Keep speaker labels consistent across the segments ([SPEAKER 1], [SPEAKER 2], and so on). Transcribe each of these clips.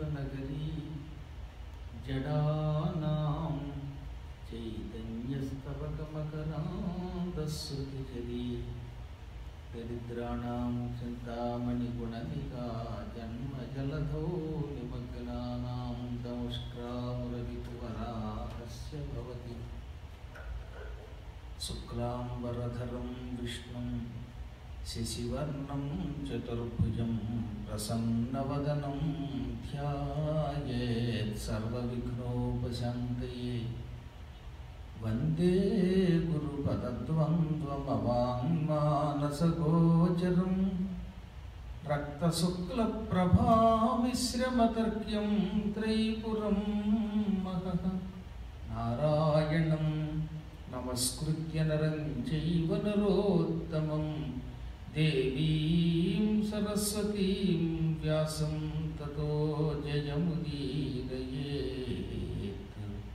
[SPEAKER 1] विद्यानामन्तस्तिमिरमिहिरद्वीपनगरी जडानां चैतन्यस्तवकमकरान्दस्रुतिझरी दरिद्राणां चिन्तामणिगुणनिका जन्मजलधौ निमग्नानां दंष्ट्रामुररिपुवराहस्य भवति शुक्लाम्बरधरं विष्णुं शशिवर्णं चतुर्भुजं प्रसन्नवदनं ध्यायेत् सर्वविघ्नोपशान्तये वन्दे गुरुपदद्वन्द्वमवाङ्मानसगोचरं रक्तशुक्लप्रभामिश्रमतर्क्यं त्रैपुरं महः नारायणं नमस्कृत्य नरं चैव नरोत्तमं देवीं सरस्वतीं व्यासं ततो जयमुदीरयेत्।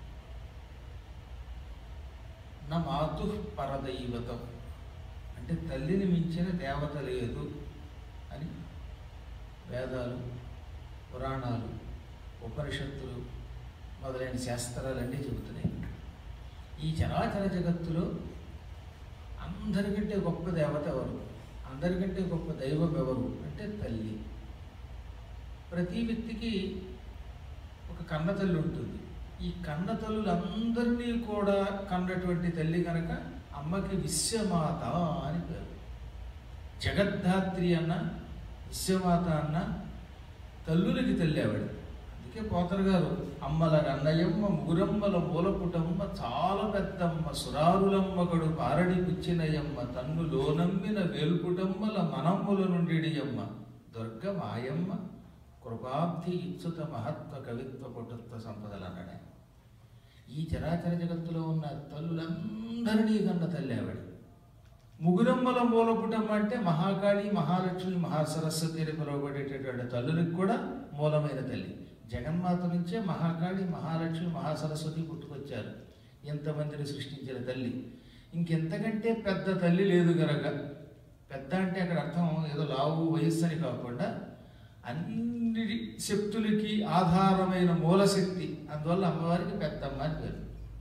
[SPEAKER 1] न मातुः परदैवतं అంటే తల్లిని మించిన దేవత లేదు అని వేదాలు, పురాణాలు, ఉపనిషత్తులు మొదలైన శాస్త్రాలన్నీ చెబుతున్నాయి. ఈ చరాచర జగత్తులో అందరికంటే గొప్ప దేవత ఎవరు, అందరికంటే గొప్ప దైవం ఎవరు అంటే తల్లి. ప్రతి వ్యక్తికి ఒక కన్న తల్లి ఉంటుంది. ఈ కన్న తల్లులందరినీ కూడా కన్నటువంటి తల్లి కనుక అమ్మకి విశ్వమాత అని పేరు. జగద్ధాత్రి అన్న, విశ్వమాత అన్న తల్లులకి తల్లి ఆవిడ. అందుకే పోతరు గారు అమ్మల అన్నయమ్మ ముగురమ్మల మూలపుటమ్మ చాలా పెద్దమ్మ సురారులమ్మ కడు పారడి పుచ్చినయమ్మ తన్ను లోనమ్మిన వేల్పుటమ్మల మనమ్ముల నుండిడియమ్మ దుర్గ మాయమ్మ కృపాబ్ధి ఇచ్చుత మహత్వ కవిత్వ పటుత్వ సంపదలు అన్నాడే. ఈ చరాచర జగత్తులో ఉన్న తల్లులందరినీ కన్న తల్లి ఆవిడ. ముగురమ్మల మూలపుటమ్మ అంటే మహాకాళి, మహాలక్ష్మి, మహాసరస్వతి అని పిలువబడేటటువంటి తల్లులకు కూడా మూలమైన తల్లి. జగన్మాత నుంచే మహాకాళి, మహాలక్ష్మి, మహాసరస్వతి పుట్టుకొచ్చారు. ఎంతమందిని సృష్టించిన తల్లి. ఇంకెంతకంటే పెద్ద తల్లి లేదు గనక, పెద్ద అంటే అక్కడ అర్థం ఏదో లావు వయస్సు అని కాకుండా అన్ని శక్తులకి ఆధారమైన మూలశక్తి. అందువల్ల అమ్మవారికి పెద్దమ్మ అని పేరు.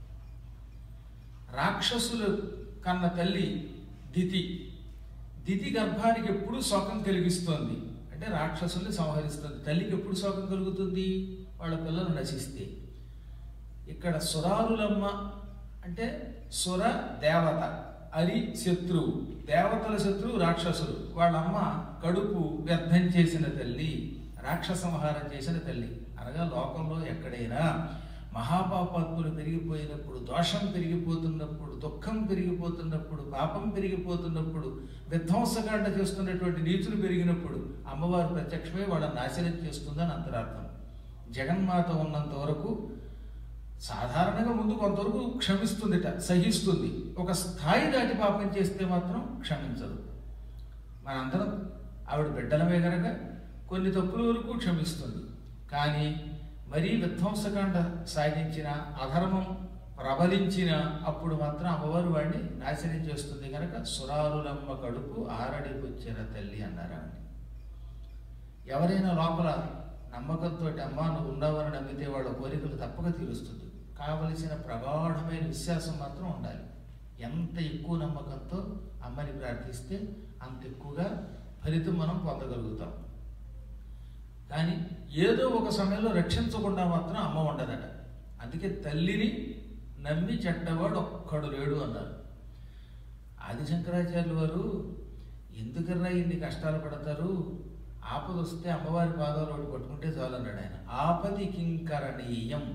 [SPEAKER 1] రాక్షసులు కన్న తల్లి దితి. దితి గర్భానికి ఎప్పుడు శోకం కలిగిస్తోంది అంటే రాక్షసుల్ని సంహరిస్తుంది. తల్లికి ఎప్పుడు శోకం కలుగుతుంది? వాళ్ళ పిల్లలు నశిస్తే. ఇక్కడ సురారులమ్మ అంటే సుర దేవత, అరి శత్రువు, దేవతల శత్రువు రాక్షసులు. వాళ్ళమ్మ కడుపు వ్యర్థం చేసిన తల్లి, రాక్షస సంహారం చేసిన తల్లి. అనగా లోకంలో ఎక్కడైనా మహాపాపాత్ములు పెరిగిపోయినప్పుడు, దోషం పెరిగిపోతున్నప్పుడు, దుఃఖం పెరిగిపోతున్నప్పుడు, పాపం పెరిగిపోతున్నప్పుడు, విధ్వంసకాండ చేస్తున్నటువంటి నీచులు పెరిగినప్పుడు అమ్మవారు ప్రత్యక్షమై వాళ్ళని నాశనం చేస్తుందని అంతరార్థం. జగన్మాత ఉన్నంత వరకు సాధారణంగా ముందు కొంతవరకు క్షమిస్తుందిట, సహిస్తుంది. ఒక స్థాయి దాటి పాపం చేస్తే మాత్రం క్షమించదు. మనందరం ఆవిడ బిడ్డలమే కనుక కొన్ని తప్పుల వరకు క్షమిస్తుంది. కానీ మరీ విధ్వంసకాండ సాగించిన, అధర్మం ప్రబలించిన అప్పుడు మాత్రం అమ్మవారు వాడిని నాశనం చేస్తుంది కనుక సురారులమ్మ కడుపు ఆరడికొచ్చిన తల్లి అన్నారు. ఎవరైనా లోపల నమ్మకంతో అమ్మ నువ్వు ఉన్నావని నమ్మితే వాళ్ళ కోరికలు తప్పక తీరుస్తుంది. కావలసిన ప్రగాఢమైన విశ్వాసం మాత్రం ఉండాలి. ఎంత ఎక్కువ నమ్మకంతో అమ్మని ప్రార్థిస్తే అంత ఎక్కువగా ఫలితం మనం పొందగలుగుతాం. కానీ ఏదో ఒక సమయంలో రక్షించకుండా మాత్రం అమ్మ ఉండదట. అందుకే తల్లిని నమ్మి చెడ్డవాడు ఒక్కడు లేడు అన్నారు. ఆది శంకరాచార్యులు వారు ఎందుకన్నా ఇన్ని కష్టాలు పడతారు, ఆపద వస్తే అమ్మవారి పాదాలు ఒకటి పట్టుకుంటే చాలు అన్నాడు ఆయన. ఆపది కింకరణీయం.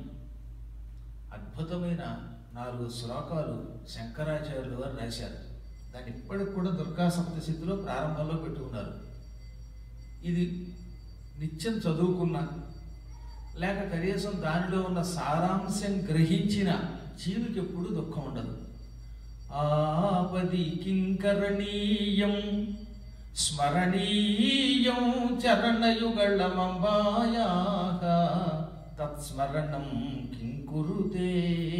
[SPEAKER 1] అద్భుతమైన 4 శ్లోకాలు శంకరాచార్యులు వారు రాశారు. దాన్ని ఇప్పటికి కూడా దుర్గా సప్తశతిలో ప్రారంభంలో పెట్టుకున్నారు. ఇది నిత్యం చదువుకున్నా లేక కనీసం దానిలో ఉన్న సారాంశం గ్రహించిన జీవికి ఎప్పుడు దుఃఖం ఉండదు. ఆపది కింకరణీయం స్మరణీయం చరణయుగళమంబాయాః తత్స్మరణం కింకురుతే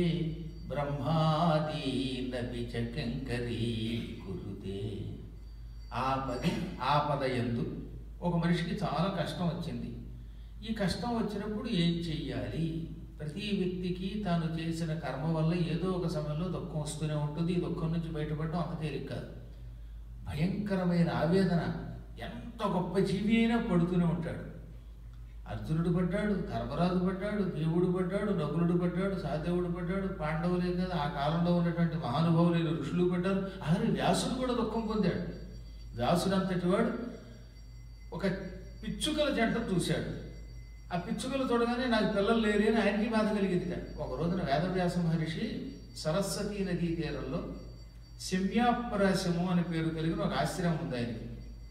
[SPEAKER 1] బ్రహ్మాదీనపి చ కింకరీకురుతే. ఆపద యందు ఒక మనిషికి చాలా కష్టం వచ్చింది. ఈ కష్టం వచ్చినప్పుడు ఏం చెయ్యాలి? ప్రతి వ్యక్తికి తాను చేసిన కర్మ వల్ల ఏదో ఒక సమయంలో దుఃఖం వస్తూనే ఉంటుంది. ఈ దుఃఖం నుంచి బయటపడడం అంత తేలిక కాదు. భయంకరమైన ఆవేదన ఎంత గొప్ప జీవి అయినా పడుతూనే ఉంటాడు. అర్జునుడు పడ్డాడు, ధర్మరాజు పడ్డాడు, దేవుడు పడ్డాడు, నకులుడు పడ్డాడు, సహదేవుడు పడ్డాడు, పాండవులే కదా ఆ కాలంలో ఉన్నటువంటి మహానుభావులైన ఋషులు పడ్డారు. అలాగే వ్యాసుడు కూడా దుఃఖం పొందాడు. వ్యాసుడు అంతటి వాడు ఒక పిచ్చుకల జంట చూశాడు. ఆ పిచ్చుకలు చూడగానే నాకు పిల్లలు లేరు అని ఆయనకి బాధ కలిగింది. ఒక రోజున వేదవ్యాస మహర్షి సరస్వతీ నదీ తీరంలో శమ్యాపరాశము అని పేరు కలిగిన ఒక ఆశ్రమం ఉంది ఆయనకి.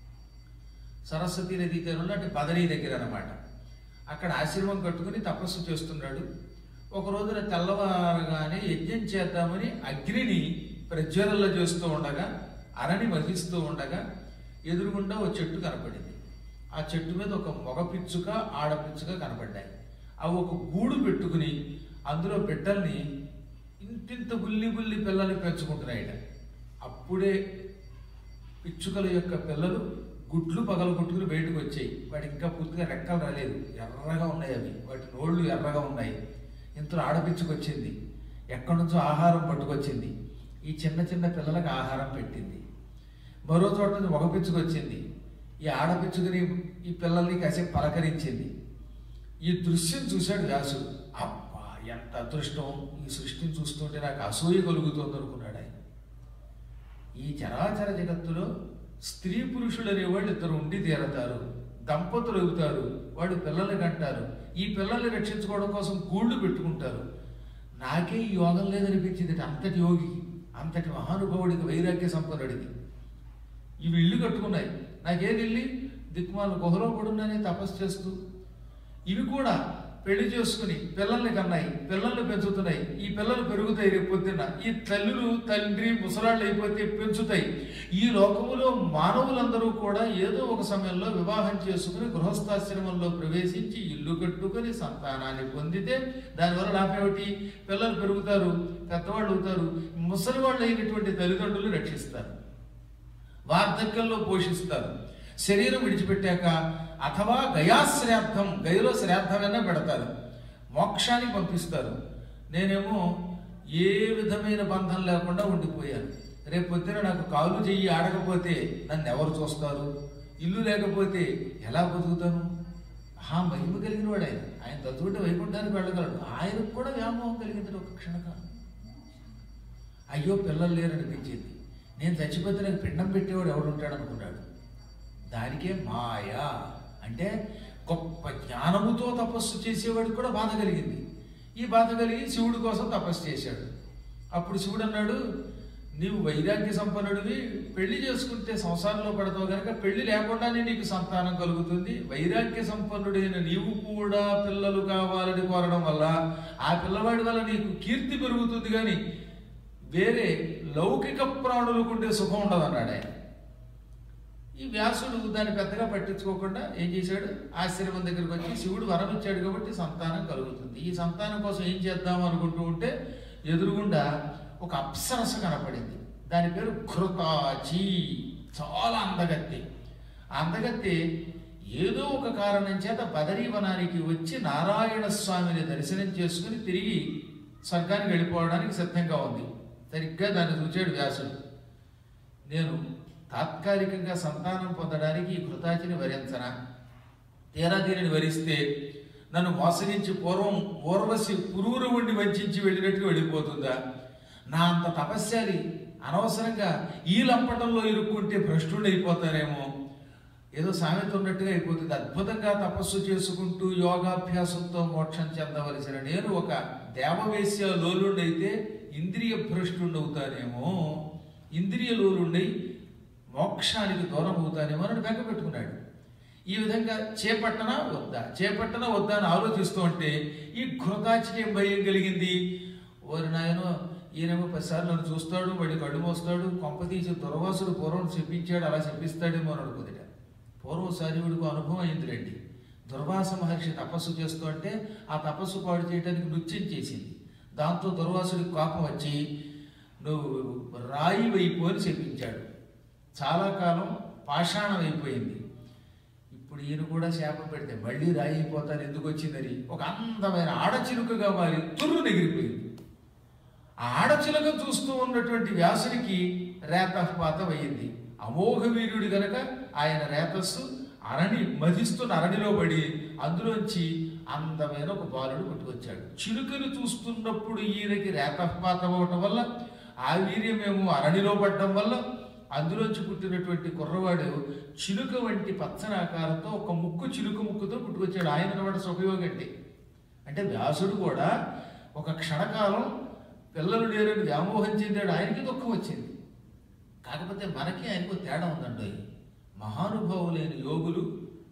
[SPEAKER 1] సరస్వతీ నదీ తీరంలో అంటే బదరీ దగ్గర అన్నమాట. అక్కడ ఆశ్రమం కట్టుకుని తపస్సు చేస్తున్నాడు. ఒక రోజున తెల్లవారగానే యజ్ఞం చేద్దామని అగ్నిని ప్రజ్వలల్లో చేస్తూ ఉండగా, అరణి వహిస్తూ ఉండగా ఎదురుగుండా ఒక చెట్టు కనపడింది. ఆ చెట్టు మీద ఒక మగ పిచ్చుక, ఆడపిచ్చుక కనపడ్డాయి. అవి ఒక గూడు పెట్టుకుని అందులో బిడ్డల్ని ఇంతింత బుల్లి బుల్లి పిల్లల్ని పెంచుకుంటున్నాయట. అప్పుడే పిచ్చుకల యొక్క పిల్లలు గుడ్లు పగలగొట్టుకుని బయటకు వచ్చాయి. వాటికి ఇంకా పూర్తిగా రెక్కలు రాలేదు, ఎర్రగా ఉన్నాయి అవి. వాటి నోళ్ళు ఎర్రగా ఉన్నాయి. ఇంతలో ఆడపిచ్చుకు వచ్చింది, ఎక్కడి నుంచో ఆహారం పట్టుకొచ్చింది. ఈ చిన్న చిన్న పిల్లలకు ఆహారం పెట్టింది. మరో చోట నుంచి మగ పిచ్చుకు వచ్చింది. ఈ ఆడపిచ్చుకుని ఈ పిల్లల్ని కాసేపు పలకరించింది. ఈ దృశ్యం చూశాడు వ్యాసుడు. అబ్బా ఎంత అదృష్టం! ఈ సృష్టిని చూస్తుంటే నాకు అసూయ కలుగుతుంది అనుకున్నాడు ఆయన. ఈ చరాచర జగత్తులో స్త్రీ పురుషులు అనేవాళ్ళు ఇద్దరు ఉండి తీరతారు, దంపతులు అవుతారు, వాడు పిల్లల్ని కంటారు. ఈ పిల్లల్ని రక్షించుకోవడం కోసం గూళ్ళు పెట్టుకుంటారు. నాకే ఈ యోగం లేదనిపించింది. అంతటి యోగి, అంతటి మహానుభావుడికి, వైరాగ్య సంపన్నుడికి ఇవి ఇల్లు కట్టుకున్నాయి. నాకేది ఇల్లి దిక్కుమాల గుహలో పడున్నానే తపస్సు చేస్తూ. ఇవి కూడా పెళ్లి చేసుకుని పిల్లల్ని కన్నాయి, పిల్లల్ని పెంచుతున్నాయి. ఈ పిల్లలు పెరుగుతాయి రేపు పొద్దున్న. ఈ తల్లులు తండ్రి ముసలాళ్ళు అయిపోతే పెంచుతాయి. ఈ లోకములో మానవులందరూ కూడా ఏదో ఒక సమయంలో వివాహం చేసుకుని గృహస్థాశ్రమంలో ప్రవేశించి ఇల్లు కట్టుకొని సంతానాన్ని పొందితే దానివల్ల లాభమేమిటి? పిల్లలు పెరుగుతారు, పెద్దవాళ్ళు అవుతారు, ముసలి వాళ్ళు అయినటువంటి తల్లిదండ్రులు రక్షిస్తారు, వార్ధక్యంలో పోషిస్తారు. శరీరం విడిచిపెట్టాక అథవా గయాశ్రాద్ధం, గయలో శ్రాద్ధమైనా పెడతారు, మోక్షానికి పంపిస్తారు. నేనేమో ఏ విధమైన బంధం లేకుండా ఉండిపోయాను. రేపు పొద్దున నాకు కాలు చెయ్యి ఆడకపోతే నన్ను ఎవరు చూస్తారు? ఇల్లు లేకపోతే ఎలా బతుకుతాను? మహిమ కలిగిన వాడు ఆయన. ఆయన తలుచుకుంటే వైకుంఠానికి వెళ్ళగలడు. ఆయనకు కూడా వ్యామోహం కలిగింది ఒక క్షణకాలం. అయ్యో పిల్లలు లేరనిపించింది. నేను చచ్చిపోతే నాకు పిండం పెట్టేవాడు ఎవడు ఉంటాడు అనుకున్నాడు. దానికే మాయా అంటే గొప్ప జ్ఞానముతో తపస్సు చేసేవాడికి కూడా బాధ కలిగింది. ఈ బాధ కలిగి శివుడి కోసం తపస్సు చేశాడు. అప్పుడు శివుడు అన్నాడు, నీవు వైరాగ్య సంపన్నుడివి, పెళ్లి చేసుకుంటే సంసారంలో పడతావు కనుక పెళ్లి లేకుండానే నీకు సంతానం కలుగుతుంది. వైరాగ్య సంపన్నుడైన నీవు కూడా పిల్లలు కావాలని కోరడం వల్ల ఆ పిల్లవాడి వల్ల నీకు కీర్తి పెరుగుతుంది, కానీ వేరే లౌకిక ప్రాణులకు ఉండే సుఖం ఉండదు అన్నాడు ఆయన. ఈ వ్యాసుడు దాన్ని పెద్దగా పట్టించుకోకుండా ఏం చేశాడు? ఆశ్రమం దగ్గరికి వచ్చి శివుడు వరం ఇచ్చాడు కాబట్టి సంతానం కలుగుతుంది. ఈ సంతానం కోసం ఏం చేద్దాం అనుకుంటూ ఉంటే ఎదురుగుండా ఒక అప్సరస కనపడింది. దాని పేరు ఘృతాచి. చాలా అందగత్తి. ఆ అందగత్తి ఏదో ఒక కారణం చేత బదరీవనానికి వచ్చి నారాయణ స్వామిని దర్శనం చేసుకుని తిరిగి స్వర్గానికి వెళ్ళిపోవడానికి సిద్ధంగా ఉంది. సరిగ్గా దాన్ని చూచాడు వ్యాసుడు. నేను తాత్కాలికంగా సంతానం పొందడానికి ఈ ఘృతాచిని వరించనా? తీరా దీనిని వరిస్తే నన్ను మోసగించి పూర్వం ఊర్వశి పురూరవుణ్ణి వంచి వెళ్ళినట్టుగా వెళ్ళిపోతుందా? నా అంత తపస్యాలి అనవసరంగా ఈ లంపటంలో ఇరుక్కుంటే భ్రష్టుడు అయిపోతారేమో, ఏదో సామెత ఉన్నట్టుగా అయిపోతుంది. అద్భుతంగా తపస్సు చేసుకుంటూ యోగాభ్యాసంతో మోక్షం చెందవలసిన నేను ఒక దేవవేశ్య లోలుండైతే ఇంద్రియ భ్రష్టుడు అవుతానేమో, ఇంద్రియ లోలుండై మోక్షానికి దూరం అవుతానేమో అని బెంగ పెట్టుకున్నాడు. ఈ విధంగా చేపట్టనా వద్దా అని ఆలోచిస్తూ ఉంటే ఈ ఘృతాచికి ఏం భయం కలిగింది. ఓరి నాయనో, ఈయనేమో 10 సార్లు నన్ను చూస్తాడు, వాడికి అడ్డు మోస్తాడు, కొంపతీసి దుర్వాసుడు పూర్వం చెప్పించాడు, అలా చెప్పిస్తాడేమో అని అనుకుందిట. పూర్వసారి వీడికి అనుభవం అయిందిలేండి. దుర్వాస మహర్షి తపస్సు చేస్తూ అంటే ఆ తపస్సు పాడు చేయడానికి నృత్యం చేసింది. దాంతో దుర్వాసుడికి కోపం వచ్చి నువ్వు రాయి వైపు అని చెప్పించాడు. చాలా కాలం పాషాణం అయిపోయింది. ఇప్పుడు ఇప్పుడు ఈయన కూడా శాపం పెడితే మళ్ళీ రాయి అయిపోతాను ఎందుకు వచ్చిందని ఒక అందమైన ఆడచిలుకగా మారి తుర్రు ఎగిరిపోయింది. ఆ ఆడచిలుక చూస్తూ ఉన్నటువంటి వ్యాసుడికి రేతపాతం అయ్యింది. అమోఘ వీరుడు గనక ఆయన రేతస్సు మధిస్తున్న అరణిలో పడి అందులోంచి అందమైన ఒక బాలుడు పుట్టుకొచ్చాడు. చిలుకను చూస్తున్నప్పుడు ఈయనకి రేతపాతం అవటం వల్ల ఆ వీర్యమేమో అరణిలో పడడం వల్ల అందులోంచి పుట్టినటువంటి కుర్రవాడు చిలుక వంటి పచ్చని ఆకారంతో ఒక ముక్కు చిలుక ముక్కుతో పుట్టుకొచ్చాడు. ఆయన వాడు సుఖయోగండి. అంటే వ్యాసుడు కూడా ఒక క్షణకాలం పిల్లలు లేరని వ్యామోహం చెందాడు. ఆయనకి దుఃఖం వచ్చింది. కాకపోతే మనకి ఆయనకు తేడా ఉందండి. మహానుభావులైన యోగులు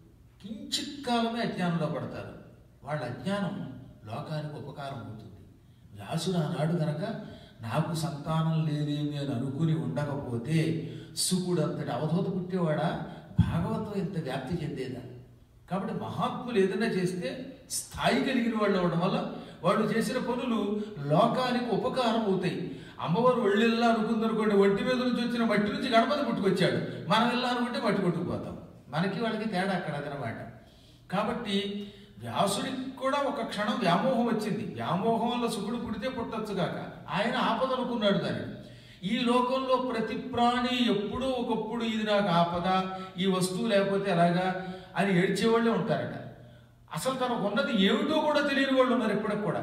[SPEAKER 1] కించిత్ కాలమే అజ్ఞానంలో పడతారు. వాళ్ళ అజ్ఞానం లోకానికి ఉపకారం అవుతుంది. వ్యాసుడు ఆనాడు కనుక నాకు సంతానం లేదేమి అని అనుకుని ఉండకపోతే శుకుడు అంతటి అవధూత పుట్టేవాడా, భాగవతం ఎంత వ్యాప్తి చెందేదా. కాబట్టి మహాత్ములు ఏదైనా చేస్తే స్థాయి కలిగిన వాళ్ళు అవడం వల్ల వాళ్ళు చేసిన పనులు లోకానికి ఉపకారం అవుతాయి. అమ్మవారు ఒళ్ళిల్లా అనుకుందనుకోండి, ఒంటి మీద నుంచి వచ్చిన మట్టి నుంచి గణపతి పుట్టుకొచ్చాడు. మనం ఇలా అనుకుంటే మట్టి కొట్టుకుపోతాం. మనకి వాళ్ళకి తేడా అక్కడ అదనమాట. కాబట్టి వ్యాసుడికి కూడా ఒక క్షణం వ్యామోహం వచ్చింది. వ్యామోహం వల్ల శుకుడు పుడితే పుట్టొచ్చుగాక, ఆయన ఆపద అనుకున్నాడు దాన్ని. ఈ లోకంలో ప్రతి ప్రాణి ఎప్పుడో ఒకప్పుడు ఇది నాకు ఆపద, ఈ వస్తువు లేకపోతే ఎలాగా అని ఏడ్చేవాళ్ళే ఉంటారట. అసలు తనకు ఉన్నది ఏమిటో కూడా తెలియని వాళ్ళు ఉన్నారు. ఇప్పటికి కూడా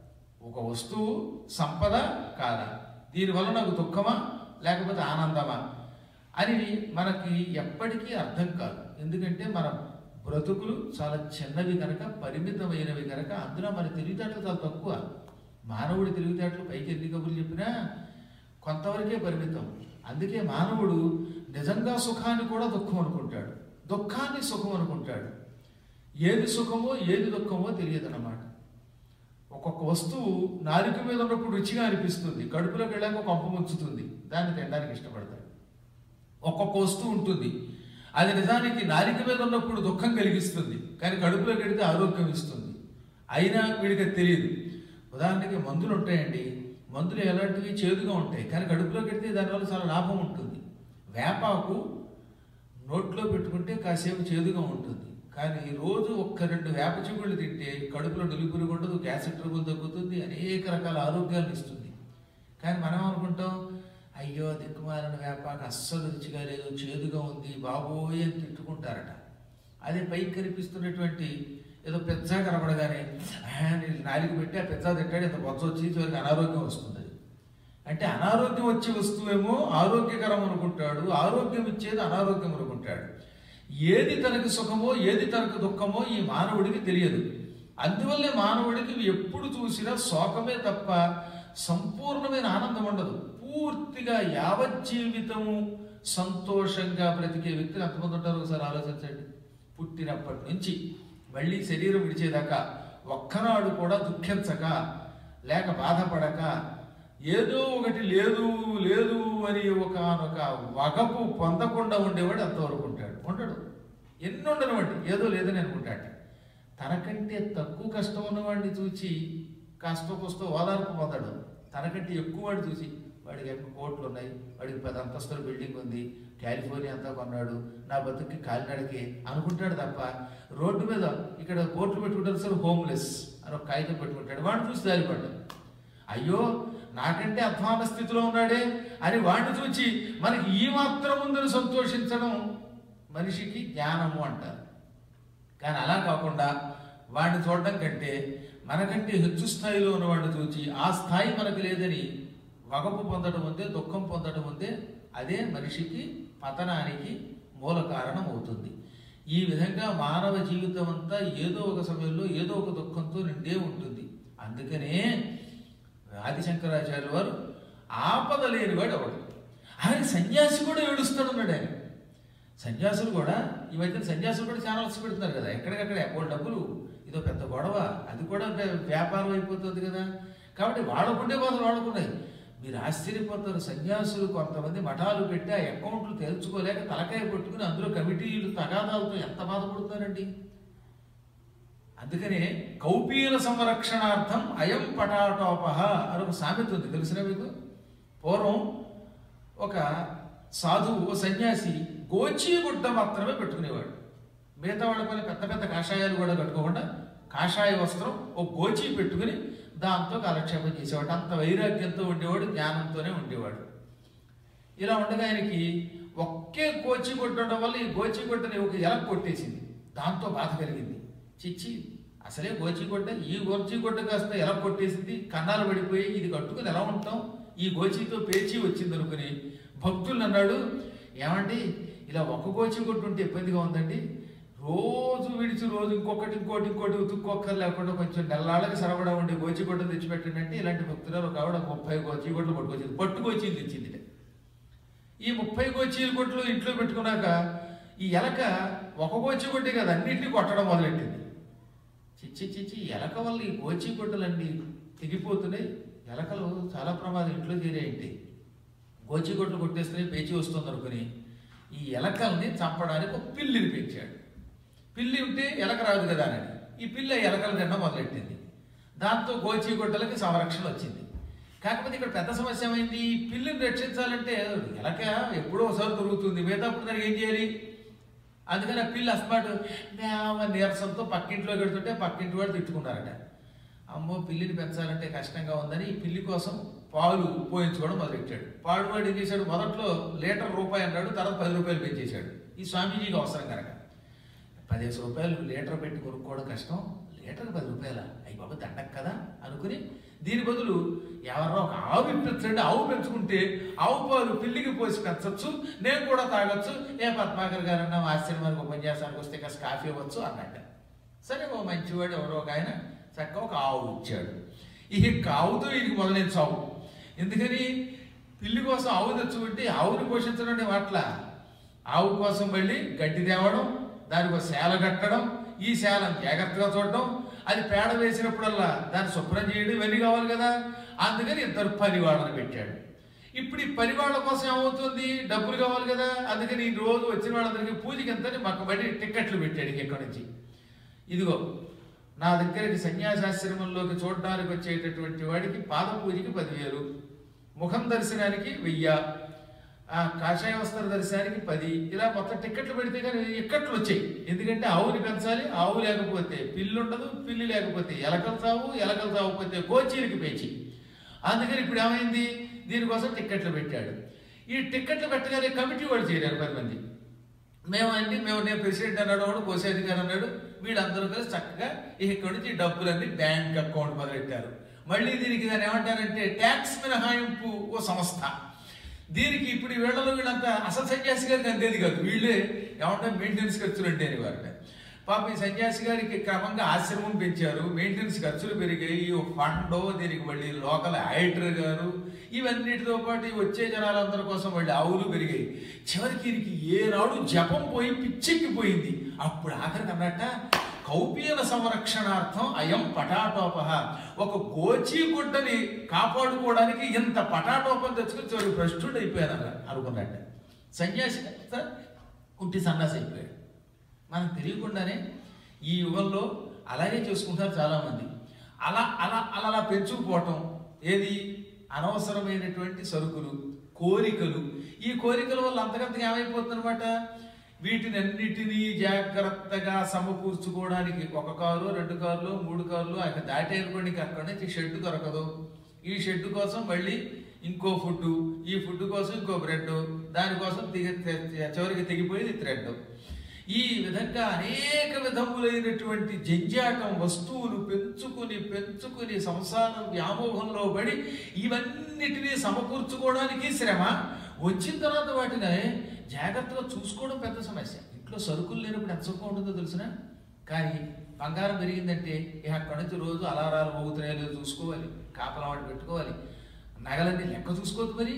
[SPEAKER 1] ఒక వస్తువు సంపద కాదా, దీనివల్ల నాకు దుఃఖమా లేకపోతే ఆనందమా అని మనకి ఎప్పటికీ అర్థం కాదు. ఎందుకంటే మన బ్రతుకులు చాలా చిన్నవి కనుక, పరిమితమైనవి కనుక, అందులో మన తెలివితేటలు చాలా తక్కువ. మానవుడి తెలివితేటలు పైకి ఎన్ని కబుర్లు చెప్పినా కొంతవరకే పరిమితం. అందుకే మానవుడు నిజంగా సుఖాన్ని కూడా దుఃఖం అనుకుంటాడు, దుఃఖాన్ని సుఖం అనుకుంటాడు. ఏది సుఖమో ఏది దుఃఖమో తెలియదన్నమాట. ఒక్కొక్క వస్తువు నాలుక మీద ఉన్నప్పుడు రుచిగా అనిపిస్తుంది, కడుపులోకి వెళ్ళాక కొంప ముంచుతుంది, దాన్ని తినడానికి ఇష్టపడతాడు. ఒక్కొక్క వస్తువు ఉంటుంది, అది నిజానికి నాలిక మీద ఉన్నప్పుడు దుఃఖం కలిగిస్తుంది, కానీ కడుపులోకి వెళితే ఆరోగ్యం ఇస్తుంది. అయినా వీడికి తెలియదు. ఉదాహరణకి మందులు ఉంటాయండి, మందులు ఎలాంటివి చేదుగా ఉంటాయి, కానీ కడుపులోకి వెళితే దానివల్ల చాలా లాభం ఉంటుంది. వేపాకు నోట్లో పెట్టుకుంటే కాసేపు చేదుగా ఉంటుంది, కానీ రోజు ఒక్క 2 వేప చిగుళ్ళు తింటే కడుపులో నులిపురుగు ఉండదు, గ్యాస్ ట్రబుల్ తగ్గుతుంది, అనేక రకాల ఆరోగ్యాలు ఇస్తుంది. కానీ మనం అనుకుంటాం, అయ్యో దిక్కుమాలిన వేపాకు అస్సలు రుచిగా లేదు, చేదుగా ఉంది, బాబోయ్ అని తిట్టుకుంటారట. అదే పైకి కనిపిస్తున్నటువంటి ఏదో పెద్ద కనపడగానే నాలుగు పెట్టి ఆ పెద్ద తింటాడు, ఇంత బొత్స వచ్చి చివరికి అనారోగ్యం వస్తుంది. అంటే అనారోగ్యం వచ్చే వస్తువేమో ఆరోగ్యకరం అనుకుంటాడు, ఆరోగ్యం ఇచ్చేది అనారోగ్యం అనుకుంటాడు. ఏది తనకి సుఖమో ఏది తనకు దుఃఖమో ఈ మానవుడికి తెలియదు. అందువల్లే మానవుడికి ఎప్పుడు చూసినా శోకమే తప్ప సంపూర్ణమైన ఆనందం ఉండదు. పూర్తిగా యావజ్జీవితము సంతోషంగా బ్రతికే వ్యక్తులు ఎంతమంది ఉంటారో ఒకసారి ఆలోచించండి. పుట్టినప్పటి నుంచి మళ్ళీ శరీరం విడిచేదాకా ఒక్కనాడు కూడా దుఃఖించక లేక బాధపడక ఏదో ఒకటి లేదు లేదు అని ఒకనొక వగపు పొందకుండా ఉండేవాడు ఎంతవరకు ఉంటాడు? ఉండడు. ఎన్ని ఉండనివ్వండి, ఏదో లేదని అనుకుంటాడు. తనకంటే తక్కువ కష్టం ఉన్నవాడిని చూసి కాస్త కోస్తో ఓదార్పు పొందడు. తనకంటే ఎక్కువ వాడు చూసి వాడికి ఎక్కువ కోట్లు ఉన్నాయి, వాడికి 10 అంతస్తుల బిల్డింగ్ ఉంది, కాలిఫోర్నియా అంతా కొన్నాడు, నా బతుక్కి కాలినడకి అనుకుంటాడు తప్ప రోడ్డు మీద ఇక్కడ బోట్లు పెట్టుకుంటారు సార్, హోమ్లెస్ అని ఒక కాగితం పెట్టుకుంటాడు, వాడిని చూసి దారిపడ్డాడు. అయ్యో నాకంటే అధ్వాన స్థితిలో ఉన్నాడే అని వాడిని చూచి మనకి ఈ మాత్రం ముందు సంతోషించడం మనిషికి జ్ఞానము అంటారు. కానీ అలా కాకుండా వాడిని చూడడం కంటే మనకంటే హెచ్చు స్థాయిలో ఉన్నవాడిని చూచి ఆ స్థాయి మనకు లేదని వగపు పొందడం ఉందే, దుఃఖం పొందడం ఉందే, అదే మనిషికి పతనానికి మూల కారణం అవుతుంది. ఈ విధంగా మానవ జీవితం అంతా ఏదో ఒక సమయంలో ఏదో ఒక దుఃఖంతో నిండే ఉంటుంది. అందుకనే ఆదిశంకరాచార్యుల వారు ఆపద లేనివాడు ఎవడు. ఆయన సన్యాసి కూడా ఏడుస్తాడన్నాడు. ఆయన సన్యాసులు కూడా ఈ మధ్యన సన్యాసులు కూడా ఛానల్స్ పెడుతున్నారు కదా, ఎక్కడికక్కడ ఎప్పుడు డబ్బులు, ఇదో పెద్ద గొడవ, అది కూడా వ్యాపారం అయిపోతుంది కదా. కాబట్టి వాళ్ళకుండే బాధలు వాళ్ళకున్నాయి. మీరు ఆశ్చర్యపోతారు, సన్యాసులు కొంతమంది మఠాలు పెట్టి ఆ అకౌంట్లు తెలుసుకోలేక తలకాయ పట్టుకుని అందులో కమిటీలు తగాదాలతో ఎంత బాధపడుతారండి. అందుకనే కౌపీల సంరక్షణార్థం అయం పటాటోపహ అని ఒక సామెత ఉంది, తెలిసిన మీకు? పూర్వం ఒక సాధువు, ఓ సన్యాసి గోచీ గుడ్డ మాత్రమే పెట్టుకునేవాడు. మిగతా వాళ్ళ పైన పెద్ద పెద్ద కాషాయాలు కూడా కట్టుకోకుండా కాషాయ వస్త్రం ఒక గోచి పెట్టుకుని దాంతో కాలక్షేపం చేసేవాడు. అంత వైరాగ్యంతో ఉండేవాడు, జ్ఞానంతోనే ఉండేవాడు. ఇలా ఉండగా ఆయనకి ఒకే గోచిగుడ్డ ఉండడం వల్ల ఈ గోచిగుడ్డని ఒక ఎలక కొట్టేసింది. దాంతో బాధ కలిగింది. చిచ్చి, అసలే గోచిగుడ్డ, ఈ గోచిగుడ్డ కాస్త ఎలక కొట్టేసింది, కన్నాలు పడిపోయి ఇది కట్టుకుని ఎలా ఉంటాం, ఈ గోచితో పేచి వచ్చింది అనుకుని భక్తులు అన్నాడు, ఏమండి ఇలా ఒక గోచిగుడ్డ ఉంటే ఇబ్బందిగా ఉందండి, రోజు విడిచి రోజు ఇంకోటి ఉతుక్కోక్కర్ లేకుండా కొంచెం నెల్లాళ్ళకి సరబడా ఉండే గోచిగుడ్డలు తెచ్చిపెట్టండి అంటే ఇలాంటి భక్తులు ఒక ఆవిడ 30 గోచిగుడ్డలు పట్టుకొచ్చింది. పట్టుకొచ్చింది ఇచ్చింది. ఈ 30 గోచిగుడ్డలు ఇంట్లో పెట్టుకున్నాక ఈ ఎలక ఒక గోచిగుడ్డే కదా అన్నింటినీ కొట్టడం మొదలెట్టింది. చిచ్చి, ఎలక వల్ల ఈ గోచిగుడ్డలన్నీ తెగిపోతున్నాయి, ఎలకలు చాలా ప్రమాదం, ఇంట్లో చేరేయండి, గోచిగుడ్డలు కొట్టేస్తేనే పేచి వస్తుంది అనుకుని ఈ ఎలకల్ని చంపడానికి ఒక పిల్లిని పెంచాడు. పిల్లి ఉంటే ఎలక రాదు కదా అని ఈ పిల్లి ఎలకలు తినడం మొదలెట్టింది. దాంతో గోచిగుడ్డలకి సంరక్షణ వచ్చింది. కాకపోతే ఇక్కడ పెద్ద సమస్య ఏమైంది, ఈ పిల్లిని రక్షించాలంటే ఎలక ఎప్పుడో ఒకసారి దొరుకుతుంది, మిగతా అప్పుడు దానికి ఏం చేయాలి, అందుకని ఆ పిల్లి అస్మాటు నీరసంతో పక్కింట్లో పెడుతుంటే పక్కింటి వాడు తిట్టుకున్నారట. అమ్మో పిల్లిని పెంచాలంటే కష్టంగా ఉందని ఈ పిల్లి కోసం పాలు పోయించుకోవడం మొదలెట్టాడు. పాలు వాడు ఏం చేశాడు, మొదట్లో లీటర్ రూపాయి అన్నాడు, తర్వాత 10 రూపాయలు పెంచేశాడు. ఈ స్వామీజీకి అవసరం కనుక 15 రూపాయలు లీటర్ పెట్టి కొనుక్కోవడం కష్టం, లీటర్ 10 రూపాయల అయ్యి బాబు దండక కదా అనుకుని దీని బదులు ఎవరో ఒక ఆవు ఇప్పించండి, ఆవు పెంచుకుంటే ఆవు పాలు పిల్లికి పోసి పెంచవచ్చు, నేను కూడా తాగొచ్చు, ఏ పద్మాకర్ గారన్నా ఆశ్చర్యానికి ఉపన్యాసానికి వస్తే కాస్త కాఫీ ఇవ్వచ్చు అన్నట్ట. సరే ఓ మంచివాడు ఎవరో ఒక ఆయన చక్కగా ఒక ఆవు ఇచ్చాడు. ఈ ఆవుతో ఈయనకి మొదలైన చావు. ఎందుకని పిల్లి కోసం ఆవు తెచ్చుకుంటే ఆవుని పోషించడం వాట్ల ఆవు కోసం మళ్ళీ గడ్డి తేవడం, దానికి ఒక శాల కట్టడం, ఈ శాలను జాగ్రత్తగా చూడడం, అది పేడ వేసినప్పుడల్లా దాన్ని శుభ్రం చేయడం, ఇవన్నీ కావాలి కదా. అందుకని 2 పనివాళ్ళని పెట్టాడు. ఇప్పుడు ఈ పనివాళ్ళ కోసం ఏమవుతుంది, డబ్బులు కావాలి కదా. అందుకని ఈ రోజు వచ్చిన వాళ్ళందరికీ పూజకి ఎంతని మాకు బడి టిక్కెట్లు పెట్టాడు ఎక్కడి నుంచి. ఇదిగో నా దగ్గరికి సన్యాసాశ్రమంలోకి చూడడానికి వచ్చేటటువంటి వాడికి పాద పూజకి 10,000, ముఖం దర్శనానికి 1000, కాషాయ వస్త్ర దర్శనానికి 10, ఇలా మొత్తం టిక్కెట్లు పెడితే కానీ ఇక్కట్లు వచ్చాయి. ఎందుకంటే ఆవుని పెంచాలి, ఆవు లేకపోతే పిల్లి ఉండదు, పిల్లి లేకపోతే ఎలకలు చావు, ఎలకలు చావకపోతే గోచీలకి పేచి. అందుకని ఇప్పుడు ఏమైంది, దీనికోసం టిక్కెట్లు పెట్టాడు. ఈ టిక్కెట్లు పెట్టగానే కమిటీ వాడు చేరారు 10 మంది. నేను ప్రెసిడెంట్ అన్నాడు, వాడు కోశాధికారి అన్నాడు, వీళ్ళందరూ కలిసి చక్కగా ఇక్కడి నుంచి డబ్బులన్నీ బ్యాంక్ అకౌంట్ మొదలెట్టారు. మళ్ళీ దీనికి దాన్ని ఏమంటారంటే ట్యాక్స్ మినహాయింపు ఓ సంస్థ. దీనికి ఇప్పుడు వీళ్ళంతా అసలు సన్యాసి గారికి అంతేది కాదు, వీళ్ళే ఏమంటారు మెయింటెనెన్స్ ఖర్చులు అంటే అని వారు. పాప ఈ సన్యాసి గారికి క్రమంగా ఆశ్రమం పెంచారు, మెయింటెనెన్స్ ఖర్చులు పెరిగాయి, ఫండ్, దీనికి మళ్ళీ లోకల్ ఆడిటర్ గారు, ఇవన్నిటితో పాటు వచ్చే జనాలందరి కోసం మళ్ళీ ఆవులు పెరిగాయి. చివరికి దీనికి ఏనాడు జపం పోయి పిచ్చెక్కిపోయింది. అప్పుడు ఆఖరికి అన్నట్ట కౌపీన సంరక్షణార్థం అయం పటాటోపహ, ఒక గోచిగుడ్డని కాపాడుకోవడానికి ఇంత పటాటోపం తెచ్చుకుని చివరికి భ్రష్టుడు అయిపోయాను అనుకున్నట్ట. సన్యాసి ఉట్టి సన్యాసి అయిపోయాడు. మనకు తెలియకుండానే ఈ యుగంలో అలాగే చేసుకుంటారు చాలామంది. అలా పెంచుకుపోవటం, ఏది అనవసరమైనటువంటి సరుకులు, కోరికలు. ఈ కోరికల వల్ల అంతకంతగా ఏమైపోతుంది అనమాట, వీటిని అన్నిటినీ జాగ్రత్తగా సమకూర్చుకోవడానికి 1 కారు, 2 కార్లు, 3 కార్లు ఆయన దాటే అనుకోండి, అక్కడ నుంచి షెడ్ దొరకదు. ఈ షెడ్ కోసం మళ్ళీ ఇంకో ఫుడ్, ఈ ఫుడ్ కోసం ఇంకో బ్రెడ్, దానికోసం చివరికి తెగిపోయేది థ్రెడ్. ఈ విధంగా అనేక విధములైనటువంటి జంజాటం, వస్తువులు పెంచుకుని సంసారం వ్యామోహంలో పడి ఇవన్నిటినీ సమకూర్చుకోవడానికి శ్రమ. వచ్చిన తర్వాత వాటిని జాగ్రత్తగా చూసుకోవడం పెద్ద సమస్య. ఇంట్లో సరుకులు లేనప్పుడు ఎంత సుఖం ఉంటుందో తెలిసిన. కానీ బంగారం పెరిగిందంటే అక్కడి నుంచి రోజు అలారాలు మోగుతున్నాయో లేదో చూసుకోవాలి, కాపలా వాటి పెట్టుకోవాలి, నగలన్నీ లెక్క చూసుకోవద్దు. మరి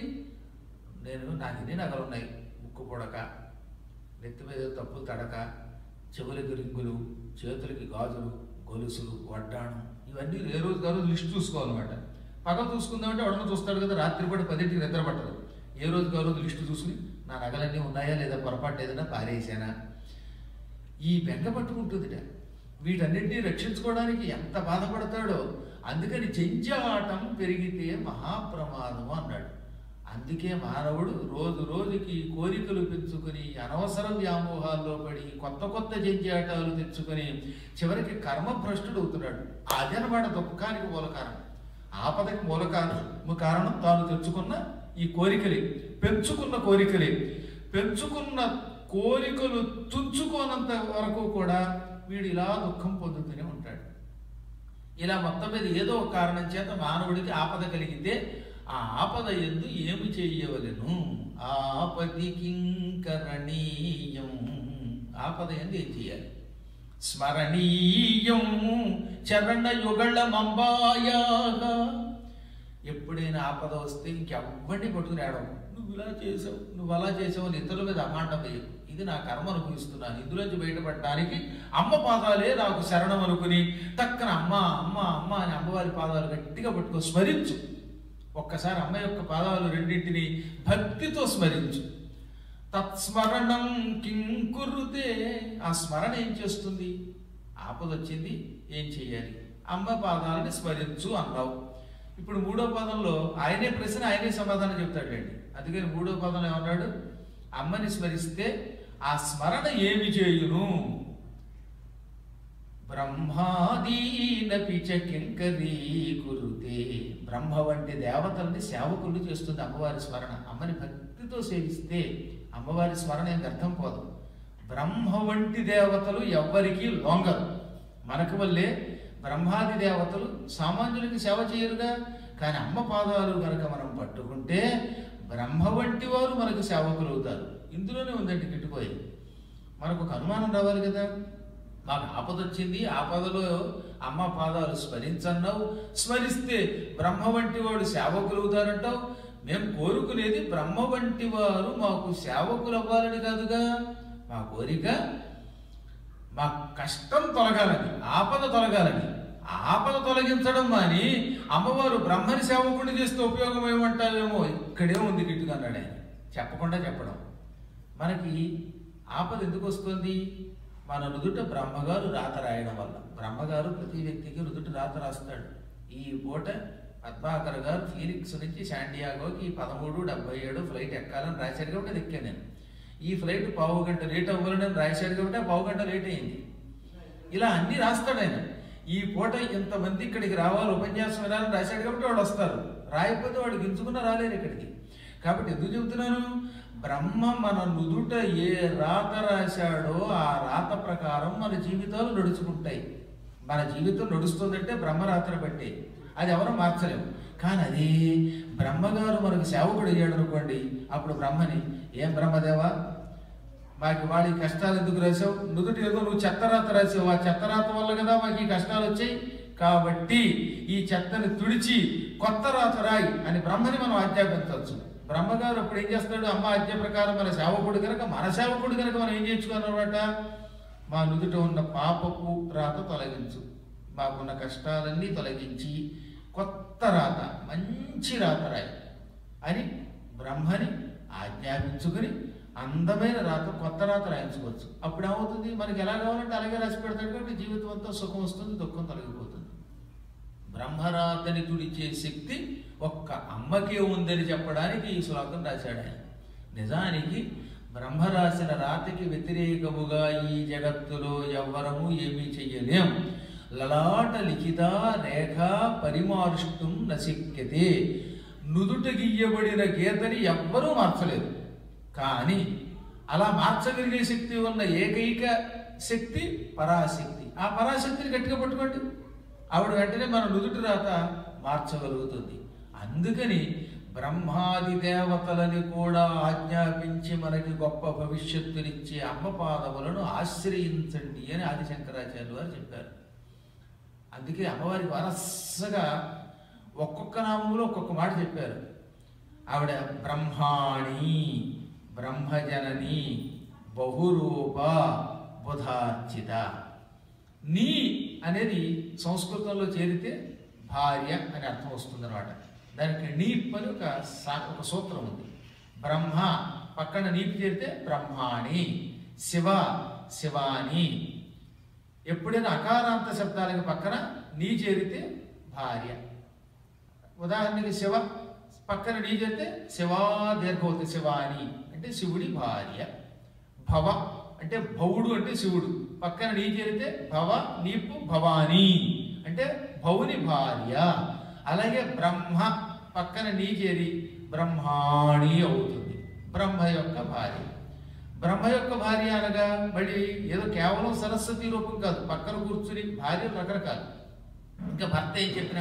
[SPEAKER 1] నాకు ఇన్ని నగలు ఉన్నాయి, ముక్కు పొడక, నెత్తి మీద తప్పులు తడక, చెవులకి రింగులు, చేతులకి గాజులు, గొలుసులు, వడ్డాణం, ఇవన్నీ ఏ రోజు కాదు లిస్ట్ చూసుకోవాలన్నమాట. పగలు చూసుకుందామంటే ఎవడన్నా చూస్తాడు కదా, రాత్రిపూట 10ంటికి నిద్ర పట్టదు. ఏ రోజు కాదు లిస్టు చూసుకుని నా నగలన్నీ ఉన్నాయా లేదా, పొరపాటు ఏదైనా పారేసానా, ఈ బెంగ పట్టుకుంటుందిట. వీటన్నింటినీ రక్షించుకోవడానికి ఎంత బాధపడతాడో. అందుకని జంజాటం పెరిగితే మహాప్రమాదం అన్నాడు. అందుకే మానవుడు రోజు రోజుకి కోరికలు పెంచుకొని అనవసర వ్యామోహాల్లో పడి కొత్త కొత్త జంజాటాలు తెచ్చుకొని చివరికి కర్మభ్రష్టుడు అవుతున్నాడు. అదనమాట దుఃఖానికి మూల కారణం, ఆపదకి మూల కారణం తాను తెచ్చుకున్న ఈ కోరికలే, పెంచుకున్న కోరికలే. పెంచుకున్న కోరికలు తుంచుకోనంత వరకు కూడా వీడు ఇలా దుఃఖం పొందుతూనే ఉంటాడు. ఇలా మొత్తం మీద ఏదో ఒక కారణం చేత మానవుడికి ఆపద కలిగితే ఆ ఆపద యందు ఏమి చేయవలెను? ఆపది కింకరణీయం. ఆపద యందు ఏం చేయాలి? స్మరణీయం చరణ యుగళమంబాయా. ఎప్పుడైనా ఆపద వస్తే ఇంకెవ్వడిని పట్టుకుని ఏడవు, నువ్వు ఇలా చేసావు, నువ్వు అలా చేసావు అని ఇతరుల మీద అమాండం వేయకు. ఇది నా కర్మ అనుభవిస్తున్నాను, ఇందులోంచి బయటపడటానికి అమ్మ పాదాలే నాకు శరణం అనుకుని టక్కన అమ్మ అమ్మ అమ్మ అని అమ్మవారి పాదాలు గట్టిగా పట్టుకో, స్మరించు. ఒక్కసారి అమ్మ యొక్క పాదాలు రెండింటిని భక్తితో స్మరించు. తత్స్మరణం కింకురుతే. ఆ స్మరణ ఏం చేస్తుంది? ఆపదొచ్చింది, ఏం చెయ్యాలి? అమ్మ పాదాలని స్మరించు అన్నావు. ఇప్పుడు మూడో పదంలో ఆయనే ప్రశ్న, ఆయనే సమాధానం చెప్తాడండి. అందుకని మూడో పదంలో ఏమన్నాడు? అమ్మని స్మరిస్తే ఆ స్మరణ ఏమి చేయును? బ్రహ్మాదీనపి చ కింకరీ కురుతే. బ్రహ్మ వంటి దేవతల్ని సేవకులు చేస్తుంది అమ్మవారి స్మరణ. అమ్మని భక్తితో సేవిస్తే అమ్మవారి స్మరణ ఏం అర్థం పోదు. బ్రహ్మ వంటి దేవతలు ఎవ్వరికీ లొంగరు. మనకు వల్లే బ్రహ్మాది దేవతలు సామాన్యులకి సేవ చేయరుగా. కానీ అమ్మ పాదాలు కనుక మనం పట్టుకుంటే బ్రహ్మ వంటి వారు మనకు సేవకులు అవుతారు. ఇందులోనే ఉందండి గిట్టుపోయి. మనకు ఒక అనుమానం రావాలి కదా, మాకు ఆపద వచ్చింది, ఆపదలో అమ్మ పాదాలు స్మరించన్నావు, స్మరిస్తే బ్రహ్మ వంటి వాడు సేవకులు అవుతారంటావు. మేము కోరుకునేది బ్రహ్మ వంటి వారు మాకు సేవకులు అవ్వాలని కాదుగా. మా కోరిక మా కష్టం తొలగాలని, ఆపద తొలగాలని. ఆపద తొలగించడం అని అమ్మవారు బ్రహ్మని సేవకుడిని చేస్తే ఉపయోగం ఏమంటావేమో, ఇక్కడే ఉంది గిట్టుగా అన్నాడు ఆయన. చెప్పకుండా చెప్పడం. మనకి ఆపద ఎందుకు వస్తుంది? మన నుదుట బ్రహ్మగారు రాత రాయడం వల్ల. బ్రహ్మగారు ప్రతి వ్యక్తికి నుదుట రాత రాస్తాడు. ఈ పూట పద్మాకర్ గారు ఫీనిక్స్ నుంచి శాండియాగోకి 13:77 ఫ్లైట్ ఎక్కాలని రాశాడు కాబట్టి అది ఎక్కాను నేను. ఈ ఫ్లైట్ పావు గంట లేట్ అవ్వాలని రాశాడు కాబట్టి ఆ పావు గంట లేట్ అయింది. ఇలా అన్నీ రాస్తాడు ఆయన. ఈ పూట ఇంతమంది ఇక్కడికి రావాలి, ఉపన్యాసం వినాలని రాశాడు కాబట్టి వాడు వస్తారు. రాయకపోతే వాడు గించుకున్నా రాలేరు ఇక్కడికి. కాబట్టి ఎందుకు చెబుతున్నాను? బ్రహ్మ మన నుదుట ఏ రాత రాశాడో ఆ రాత ప్రకారం మన జీవితాలు నడుచుకుంటాయి. మన జీవితం నడుస్తుందంటే బ్రహ్మరాత్రి బట్టి, అది ఎవరు మార్చలేము. కానీ అది బ్రహ్మగారు మనకు సేవకుడు అయ్యాడు అనుకోండి, అప్పుడు బ్రహ్మని, ఏం బ్రహ్మదేవా మాకు వాడి కష్టాలు ఎందుకు రాసావు? నుదుటి ఏదో నువ్వు చెత్తరాత రాసావు, ఆ చెత్తరాత వల్ల కదా మాకు ఈ కష్టాలు వచ్చాయి, కాబట్టి ఈ చెత్తని తుడిచి కొత్త రాత రాయి అని బ్రహ్మని మనం ఆజ్ఞాపించవచ్చు. బ్రహ్మగారు అప్పుడు ఏం చేస్తాడు? అమ్మ ఆజ్ఞ ప్రకారం మన సేవకుడు కనుక, మన సేవకుడు కనుక మనం ఏం చేయించుకున్నమాట? మా నుదుట ఉన్న పాపపు రాత తొలగించు, మాకున్న కష్టాలన్నీ తొలగించి కొత్త రాత, మంచి రాత రాయి అని బ్రహ్మని ఆజ్ఞాపించుకుని అందమైన రాత, కొత్త రాత రాయించుకోవచ్చు. అప్పుడు ఏమవుతుంది? మనకి ఎలా కావాలంటే అలాగే రాసి పెడతాడు కాబట్టి జీవితం అంతా సుఖం వస్తుంది, దుఃఖం తొలగిపోతుంది. బ్రహ్మరాతని తుడిచే శక్తి ఒక్క అమ్మకే ఉందని చెప్పడానికి ఈ శ్లోకం రాశాడు ఆయన. నిజానికి బ్రహ్మ రాసిన రాతకి వ్యతిరేకముగా ఈ జగత్తులో ఎవ్వరము ఏమీ చెయ్యలేం. లలాట లిఖిత రేఖ పరిమార్ష్టం నశక్యతే. నుదుట గీయబడిన గీతని ఎవ్వరూ మార్చలేదు. కానీ అలా మార్చగలిగే శక్తి ఉన్న ఏకైక శక్తి పరాశక్తి. ఆ పరాశక్తిని గట్టిగా పట్టుకోండి, ఆవిడ వెంటనే మన నుదుటి రాత మార్చగలుగుతుంది. అందుకని బ్రహ్మాది దేవతలని కూడా ఆజ్ఞాపించి మనకి గొప్ప భవిష్యత్తునిచ్చే అమ్మ పాదములను ఆశ్రయించండి అని ఆదిశంకరాచార్యులు వారు చెప్పారు. అందుకే అమ్మవారికి వరసగా ఒక్కొక్క నామంలో ఒక్కొక్క మాట చెప్పారు. ఆవిడ బ్రహ్మాణి, బ్రహ్మజనని, బహురూప, బుధార్చిత. నీ అనేది సంస్కృతంలో చేరితే భార్య అని అర్థం వస్తుంది అనమాట. దానికి నీప్ అని ఒక సూత్రం ఉంది. బ్రహ్మ పక్కన నీప్ చేరితే బ్రహ్మాణి, శివ శివాని. ఎప్పుడైనా అకారాంత శబ్దాలకి పక్కన నీ చేరితే భార్య. ఉదాహరణకి శివ పక్కన నీ చేస్తే శివా దీర్ఘవతి శివాని అంటే శివుడి భార్య. భవ అంటే భవుడు అంటే శివుడు, పక్కన నీ చేరితే భవ నీపు భవాని అంటే భవుని భార్య. అలాగే బ్రహ్మ పక్కన నీ చేరి బ్రహ్మాణి అవుతుంది, బ్రహ్మ యొక్క భార్య. బ్రహ్మ యొక్క భార్య అనగా మళ్ళీ ఏదో కేవలం సరస్వతి రూపం కాదు, పక్కన కూర్చుని భార్య రకరకాలు. ఇంకా భర్త ఏం చెప్పినా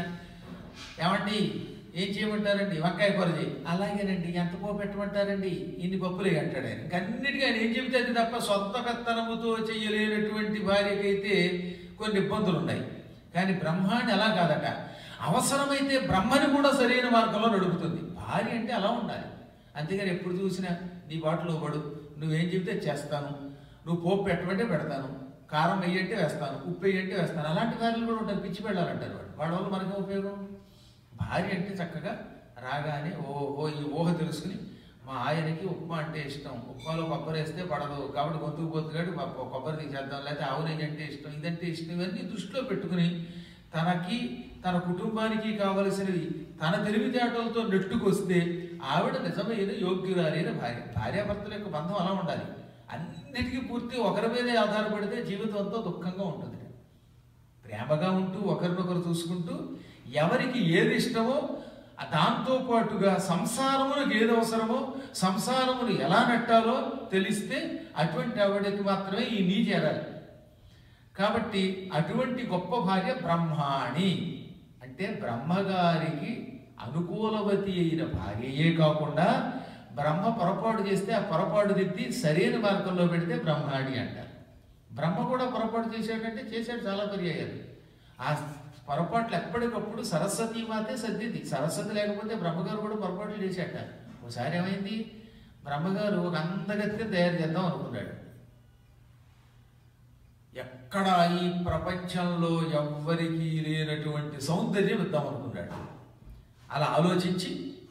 [SPEAKER 1] ఏమండి ఏం చేయమంటారండి, వంకాయ కూర చేయి, అలాగేనండి ఎంత పో పెట్టమంటారండి, ఇన్ని పప్పులే అంటాడు ఆయన. ఇంకన్నిటికీ ఆయన ఏం చెబితే అది తప్ప సొంత పెత్తనముతో చేయలేనటువంటి భార్యకైతే కొన్ని ఇబ్బందులు ఉన్నాయి. కానీ బ్రహ్మాండి అలా కాదట, అవసరమైతే బ్రహ్మని కూడా సరైన మార్గంలో నడుపుతుంది. భార్య అంటే అలా ఉండాలి. అంతేగాని ఎప్పుడు చూసినా నీ బాటలో పడు, నువ్వేం చెబితే చేస్తాను, నువ్వు పోపు పెట్టమంటే పెడతాను, కారం వెయ్యంటే వేస్తాను, ఉప్పు వెయ్యంటే వేస్తాను, అలాంటి భార్యలు కూడా ఉంటారు. పిచ్చి పెళ్ళాలంటారు వాడి వల్ల మనకే ఉపయోగం. భార్య అంటే చక్కగా రాగానే ఓహో ఈ ఊహ తెలుసుకుని మా ఆయనకి ఉప్మా అంటే ఇష్టం, ఉప్మాలో కొబ్బరి వేస్తే పడదు కాబట్టి గొంతుకు పోతుగాడు కొబ్బరి తీసేద్దాం, లేకపోతే ఆవు నెయ్యి అంటే ఇష్టం, ఇదంటే ఇష్టం, ఇవన్నీ దృష్టిలో పెట్టుకుని తనకి తన కుటుంబానికి కావలసినవి తన తెలివితేటలతో నెట్టుకొస్తే ఆవిడ నిజమైన యోగ్యురాలైన భార్య. భార్యాభర్తల యొక్క బంధం అలా ఉండాలి. అన్నిటికీ పూర్తి ఒకరి మీదే ఆధారపడితే జీవితం అంతా దుఃఖంగా ఉంటుంది. ప్రేమగా ఉంటూ ఒకరినొకరు చూసుకుంటూ ఎవరికి ఏది ఇష్టమో దాంతో పాటుగా సంసారమునకు ఏది అవసరమో సంసారమును ఎలా నెట్టాలో తెలిస్తే అటువంటి ఆవిడకి మాత్రమే ఈ నీ చేరాలి. కాబట్టి అటువంటి గొప్ప భార్య బ్రహ్మాణి అంటే బ్రహ్మగారికి అనుకూలవతి అయిన భార్యయే కాకుండా బ్రహ్మ పొరపాటు చేస్తే ఆ పొరపాటు దిద్ది సరైన మార్గంలో పెడితే బ్రహ్మాణి అంటారు. బ్రహ్మ కూడా పొరపాటు చేశాడంటే చేశాడు చాలా పర్యాయాలు. ఆ పొరపాట్లు ఎప్పటికప్పుడు సరస్వతి మాతే సర్దిద్ది. సరస్వతి లేకపోతే బ్రహ్మగారు కూడా పొరపాట్లు చేశాట. ఒకసారి ఏమైంది, బ్రహ్మగారు ఒక అందగత్తిని తయారు చేద్దాం అనుకున్నాడు. ఎక్కడ ఈ ప్రపంచంలో ఎవ్వరికీ లేనటువంటి సౌందర్యం ఇద్దాం అనుకున్నాడు. అలా ఆలోచించి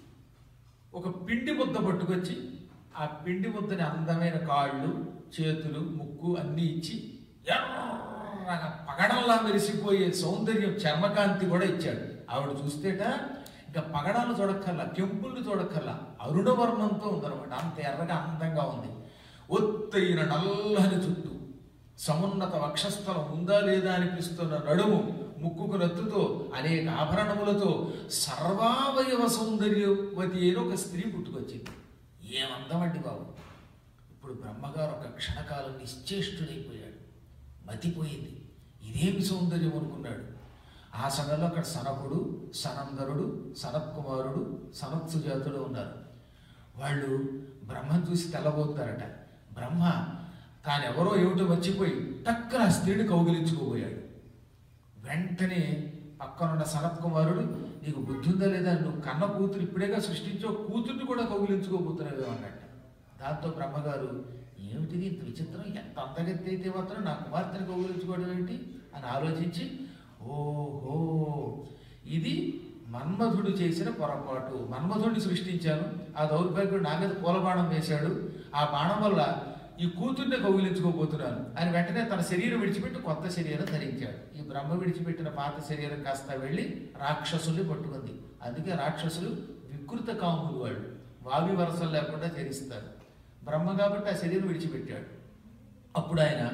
[SPEAKER 1] ఒక పిండి ముద్ద పట్టుకొచ్చి ఆ పిండి ముద్దని అందమైన కాళ్ళు చేతులు ముక్కు అన్నీ ఇచ్చి ఎర్రగా పగడంలా మెరిసిపోయే సౌందర్యం చర్మకాంతి కూడా ఇచ్చాడు. ఆవిడ చూస్తేట ఇంకా పగడాలు చూడక్కర్లా, కెంపుల్ని చూడక్కర్లా, అరుణవర్ణంతో ఉందన్నమాట. అంత ఎర్రగా అందంగా ఉంది. ఒత్తైన నల్లని చుట్టూ, సమున్నత వక్షస్థలం ఉందా లేదా అనిపిస్తున్న నడుము, ముక్కుకు నత్తుతో అనేక ఆభరణములతో సర్వావయవ సౌందర్యవతి అయిన ఒక స్త్రీ పుట్టుకొచ్చింది. ఏమందమండి బాబు! ఇప్పుడు బ్రహ్మగారు ఒక క్షణకాలం నిశ్చేష్టుడైపోయాడు, మతిపోయింది. ఇదేమి సౌందర్యం అనుకున్నాడు. ఆ సమయంలో అక్కడ సనకుడు, సనందరుడు, సనత్కుమారుడు, సనత్సుజాతుడు ఉన్నారు. వాళ్ళు బ్రహ్మను చూసి తెల్లబోతారట. బ్రహ్మ తానెవరో ఏమిటో మర్చిపోయి టక్కన ఆ స్త్రీని కౌగిలించుకోబోయాడు. వెంటనే పక్కనున్న సనత్కుమారుడు, నీకు బుద్ధి ఉందా లేదా, నువ్వు కన్న కూతురు ఇప్పుడేగా సృష్టించో, కూతుర్ని కూడా కౌగిలించుకోబోతున్నావే అన్నట్టు. దాంతో బ్రహ్మగారు, ఏమిటిది ఇంత విచిత్రం, ఎంత అందగత్తి అయితే మాత్రం నా కుమార్తెను కౌగిలించుకోవడం ఏమిటి అని ఆలోచించి, ఓహో ఇది మన్మధుడు చేసిన పొరపాటు, మన్మధుడిని సృష్టించాను, ఆ దౌర్భాగ్యుడు నా మీద పూలబాణం వేశాడు, ఆ బాణం వల్ల ఈ కూతుర్ని కౌగిలించుకోబోతున్నాను అని వెంటనే తన శరీరం విడిచిపెట్టి కొత్త శరీరం ధరించాడు. ఈ బ్రహ్మ విడిచిపెట్టిన పాత శరీరం కాస్త వెళ్ళి రాక్షసుల్ని పట్టుకుంది. అందుకే రాక్షసులు వికృత కాములు, వాళ్ళు వావి వరసలు లేకుండా ధరిస్తారు. బ్రహ్మ కాబట్టి ఆ శరీరం విడిచిపెట్టాడు. అప్పుడు ఆయన,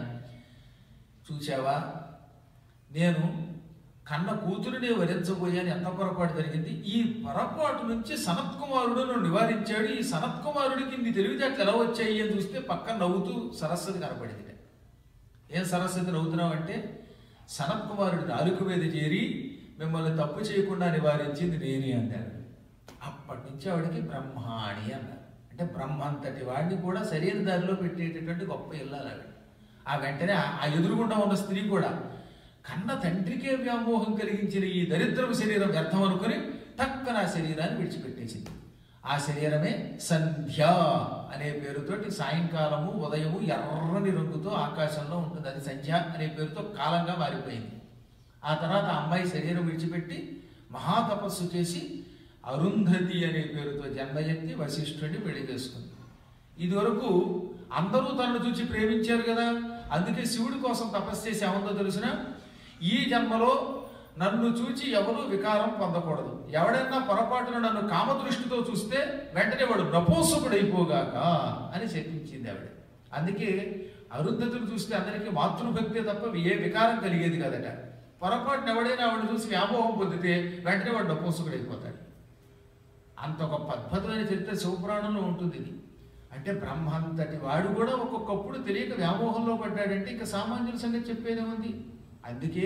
[SPEAKER 1] చూసావా నేను కన్న కూతురునే వరించబోయాని ఎంత పొరపాటు జరిగింది, ఈ పొరపాటు నుంచి సనత్కుమారుడు నన్ను నివారించాడు, ఈ సనత్కుమారుడికి ఇన్ని తెలివితేటలు ఎలా వచ్చాయి అని చూస్తే పక్కన నవ్వుతూ సరస్వతి కనపడింది. ఏం సరస్వతి నవ్వుతున్నావు అంటే, సనత్కుమారుడి నాలుక మీద చేరి మిమ్మల్ని తప్పు చేయకుండా నివారించింది నేనే అన్నారు. అప్పటి నుంచి ఆవిడకి బ్రహ్మాణి అన్నారు. అంటే బ్రహ్మంతటి వాడిని కూడా సరైన దారిలో పెట్టేటటువంటి గొప్ప ఇల్లాలు ఆవిడ. ఆ వెంటనే ఆ ఎదురుగుండా ఉన్న స్త్రీ కూడా కన్న తండ్రికే వ్యామోహం కలిగించిన ఈ దరిద్రపు శరీరం వ్యర్థం అనుకుని టక్కన ఆ శరీరాన్ని విడిచిపెట్టేసింది. ఆ శరీరమే సంధ్య అనే పేరుతోటి సాయంకాలము ఉదయము ఎర్రని రంగుతో ఆకాశంలో ఉంటుంది. అది సంధ్య అనే పేరుతో కాలంగా మారిపోయింది. ఆ తర్వాత ఆ అమ్మాయి శరీరం విడిచిపెట్టి మహాతపస్సు చేసి అరుంధతి అనే పేరుతో జన్మయెత్తి వశిష్ఠుడిని పెళ్లి చేసుకుంది. ఇదివరకు అందరూ తనను చూసి ప్రేమించారు కదా, అందుకే శివుడి కోసం తపస్సు చేసి ఏమందో తెలిసిన, ఈ జన్మలో నన్ను చూచి ఎవరూ వికారం పొందకూడదు. ఎవడైనా పొరపాటున నన్ను కామదృష్టితో చూస్తే వెంటనే వాడు నపూంసకుడైపోగాక అని చెప్పించింది ఆవిడ. అందుకే అరుంధతిని చూస్తే అందరికీ మాతృభక్తి తప్ప ఏ వికారం కలిగేది కదట. పొరపాటున ఎవడైనా ఆవిడ చూసి వ్యామోహం పొందితే వెంటనే వాడు నపూంసకుడైపోతాడు. అంత గొప్ప అద్భుతమైన చరిత్ర శివపురాణంలో ఉంటుంది ఇది. అంటే బ్రహ్మంతటి వాడు కూడా ఒక్కొక్కప్పుడు తెలియక వ్యామోహంలో పడ్డాడంటే ఇంకా సామాన్యుల సంగతి చెప్పేదే ఉంది. అందుకే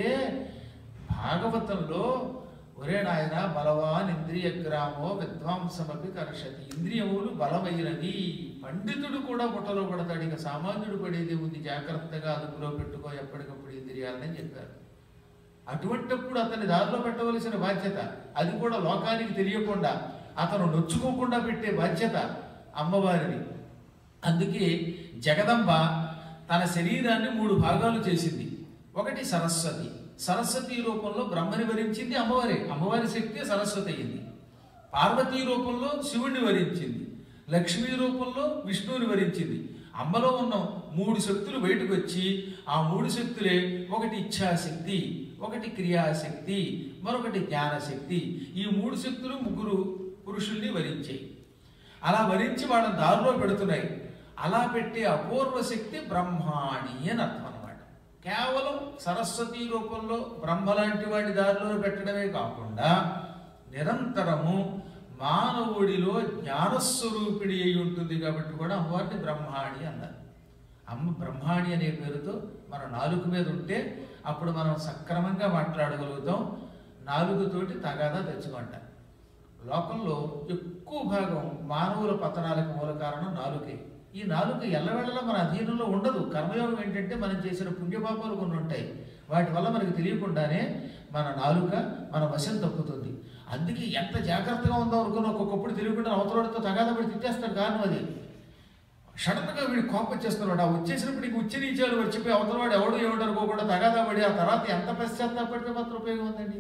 [SPEAKER 1] భాగవతంలో ఒరే నాయన బలవాన్ ఇంద్రియ గ్రామో విద్వాంసమపి కర్షతి, ఇంద్రియములు బలమైనవి, పండితుడు కూడా బుట్టలో పడతాడు, ఇక సామాన్యుడు పడేదే ఉంది, జాగ్రత్తగా అదుపులో పెట్టుకో ఎప్పటికప్పుడు ఇంద్రియాలని చెప్పారు. అటువంటిప్పుడు అతన్ని దారిలో పెట్టవలసిన బాధ్యత, అది కూడా లోకానికి తెలియకుండా అతను నొచ్చుకోకుండా పెట్టే బాధ్యత అమ్మవారిని. అందుకే జగదంబ తన శరీరాన్ని 3 భాగాలు చేసింది. ఒకటి సరస్వతి, సరస్వతి రూపంలో బ్రహ్మని వరించింది అమ్మవారే, అమ్మవారి శక్తి సరస్వతి అయింది. పార్వతీ రూపంలో శివుణ్ణి వరించింది, లక్ష్మీ రూపంలో విష్ణువుని వరించింది. అమ్మలో ఉన్న 3 శక్తులు బయటకు వచ్చి ఆ 3 శక్తులే, ఒకటి ఇచ్ఛాశక్తి, ఒకటి క్రియాశక్తి, మరొకటి జ్ఞానశక్తి. ఈ 3 శక్తులు 3 పురుషుల్ని వరించాయి. అలా వరించి వాళ్ళని దారిలో పెడుతున్నాయి. అలా పెట్టే అపూర్వ శక్తి బ్రహ్మాణి అని అర్థం అన్నమాట. కేవలం సరస్వతి రూపంలో బ్రహ్మ లాంటి వాడి దారిలో పెట్టడమే కాకుండా నిరంతరము మానవుడిలో జ్ఞానస్వరూపిణి అయి ఉంటుంది కాబట్టి కూడా అమ్మవారిని బ్రహ్మాణి అన్నారు. అమ్మ బ్రహ్మాణి అనే పేరుతో మన నాలుక మీద ఉంటే అప్పుడు మనం సక్రమంగా మాట్లాడగలుగుతాం. నాలుగుతోటి తగాదా తెచ్చుకుంటాం. లోకంలో ఎక్కువ భాగం మానవుల పతనాలకు మూల కారణం నాలుకే. ఈ నాలుక ఎల్లవేళలా మన అధీనంలో ఉండదు. కర్మయోగం ఏంటంటే మనం చేసిన పుణ్యపాపాలు కొన్ని ఉంటాయి, వాటి వల్ల మనకు తెలియకుండానే మన నాలుక మన వశం తప్పుతుంది. అందుకే ఎంత జాగ్రత్తగా ఉందో అనుకుని ఒక్కొక్కప్పుడు తెలియకుండా అవతలతో తగాదా పడి తిట్టేస్తాడు. కారణం అది సడన్గా వీడు కోపం వచ్చేస్తున్నాడు. ఆ వచ్చేసినప్పుడు ఉచ్చ నీచాలు వచ్చిపోయి అవతలవాడు ఎవడు ఏమిటి అనుకోకుండా తగాదా పడి ఆ తర్వాత ఎంత పశ్చాత్తాపడితే మాత్రం ఉపయోగం ఉందండి.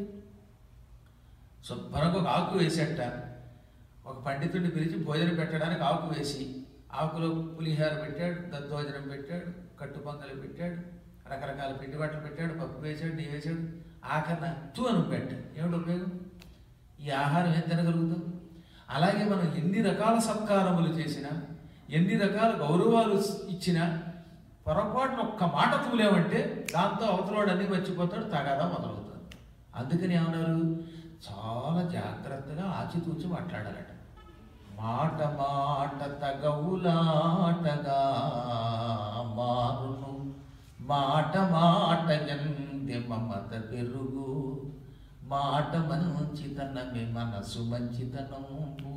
[SPEAKER 1] శుభ్రంగా ఒక ఆకు వేసేట, ఒక పండితుడిని పిలిచి భోజనం పెట్టడానికి ఆకు వేసి, ఆకులో పులిహార పెట్టాడు, దద్దోజనం పెట్టాడు, కట్టు పొంగలి పెట్టాడు, రకరకాల పిండి బట్టలు పెట్టాడు, పప్పు వేసాడు, నెయ్యి వేసాడు, ఆఖరణ తూ అని పెట్టాడు. ఏమిటి ఉపయోగం? ఈ ఆహారం ఏం తినగలుగుతాం? అలాగే మనం ఎన్ని రకాల సత్కారములు చేసినా, ఎన్ని రకాల గౌరవాలు ఇచ్చినా పొరపాటున ఒక్క మాట తూలేమంటే దాంతో అవతలవాడు అన్నీ మర్చిపోతాడు, తగాదా మొదలవుతాడు. అందుకని ఏమన్నారు, చాలా జాగ్రత్తగా ఆచితూచి మాట్లాడాలట. మాట మాట తగవులాటగా మారును, మాట మాట ఎంది మమత పెరుగు, మాట మంచితనమే మనసు మంచితనంబు.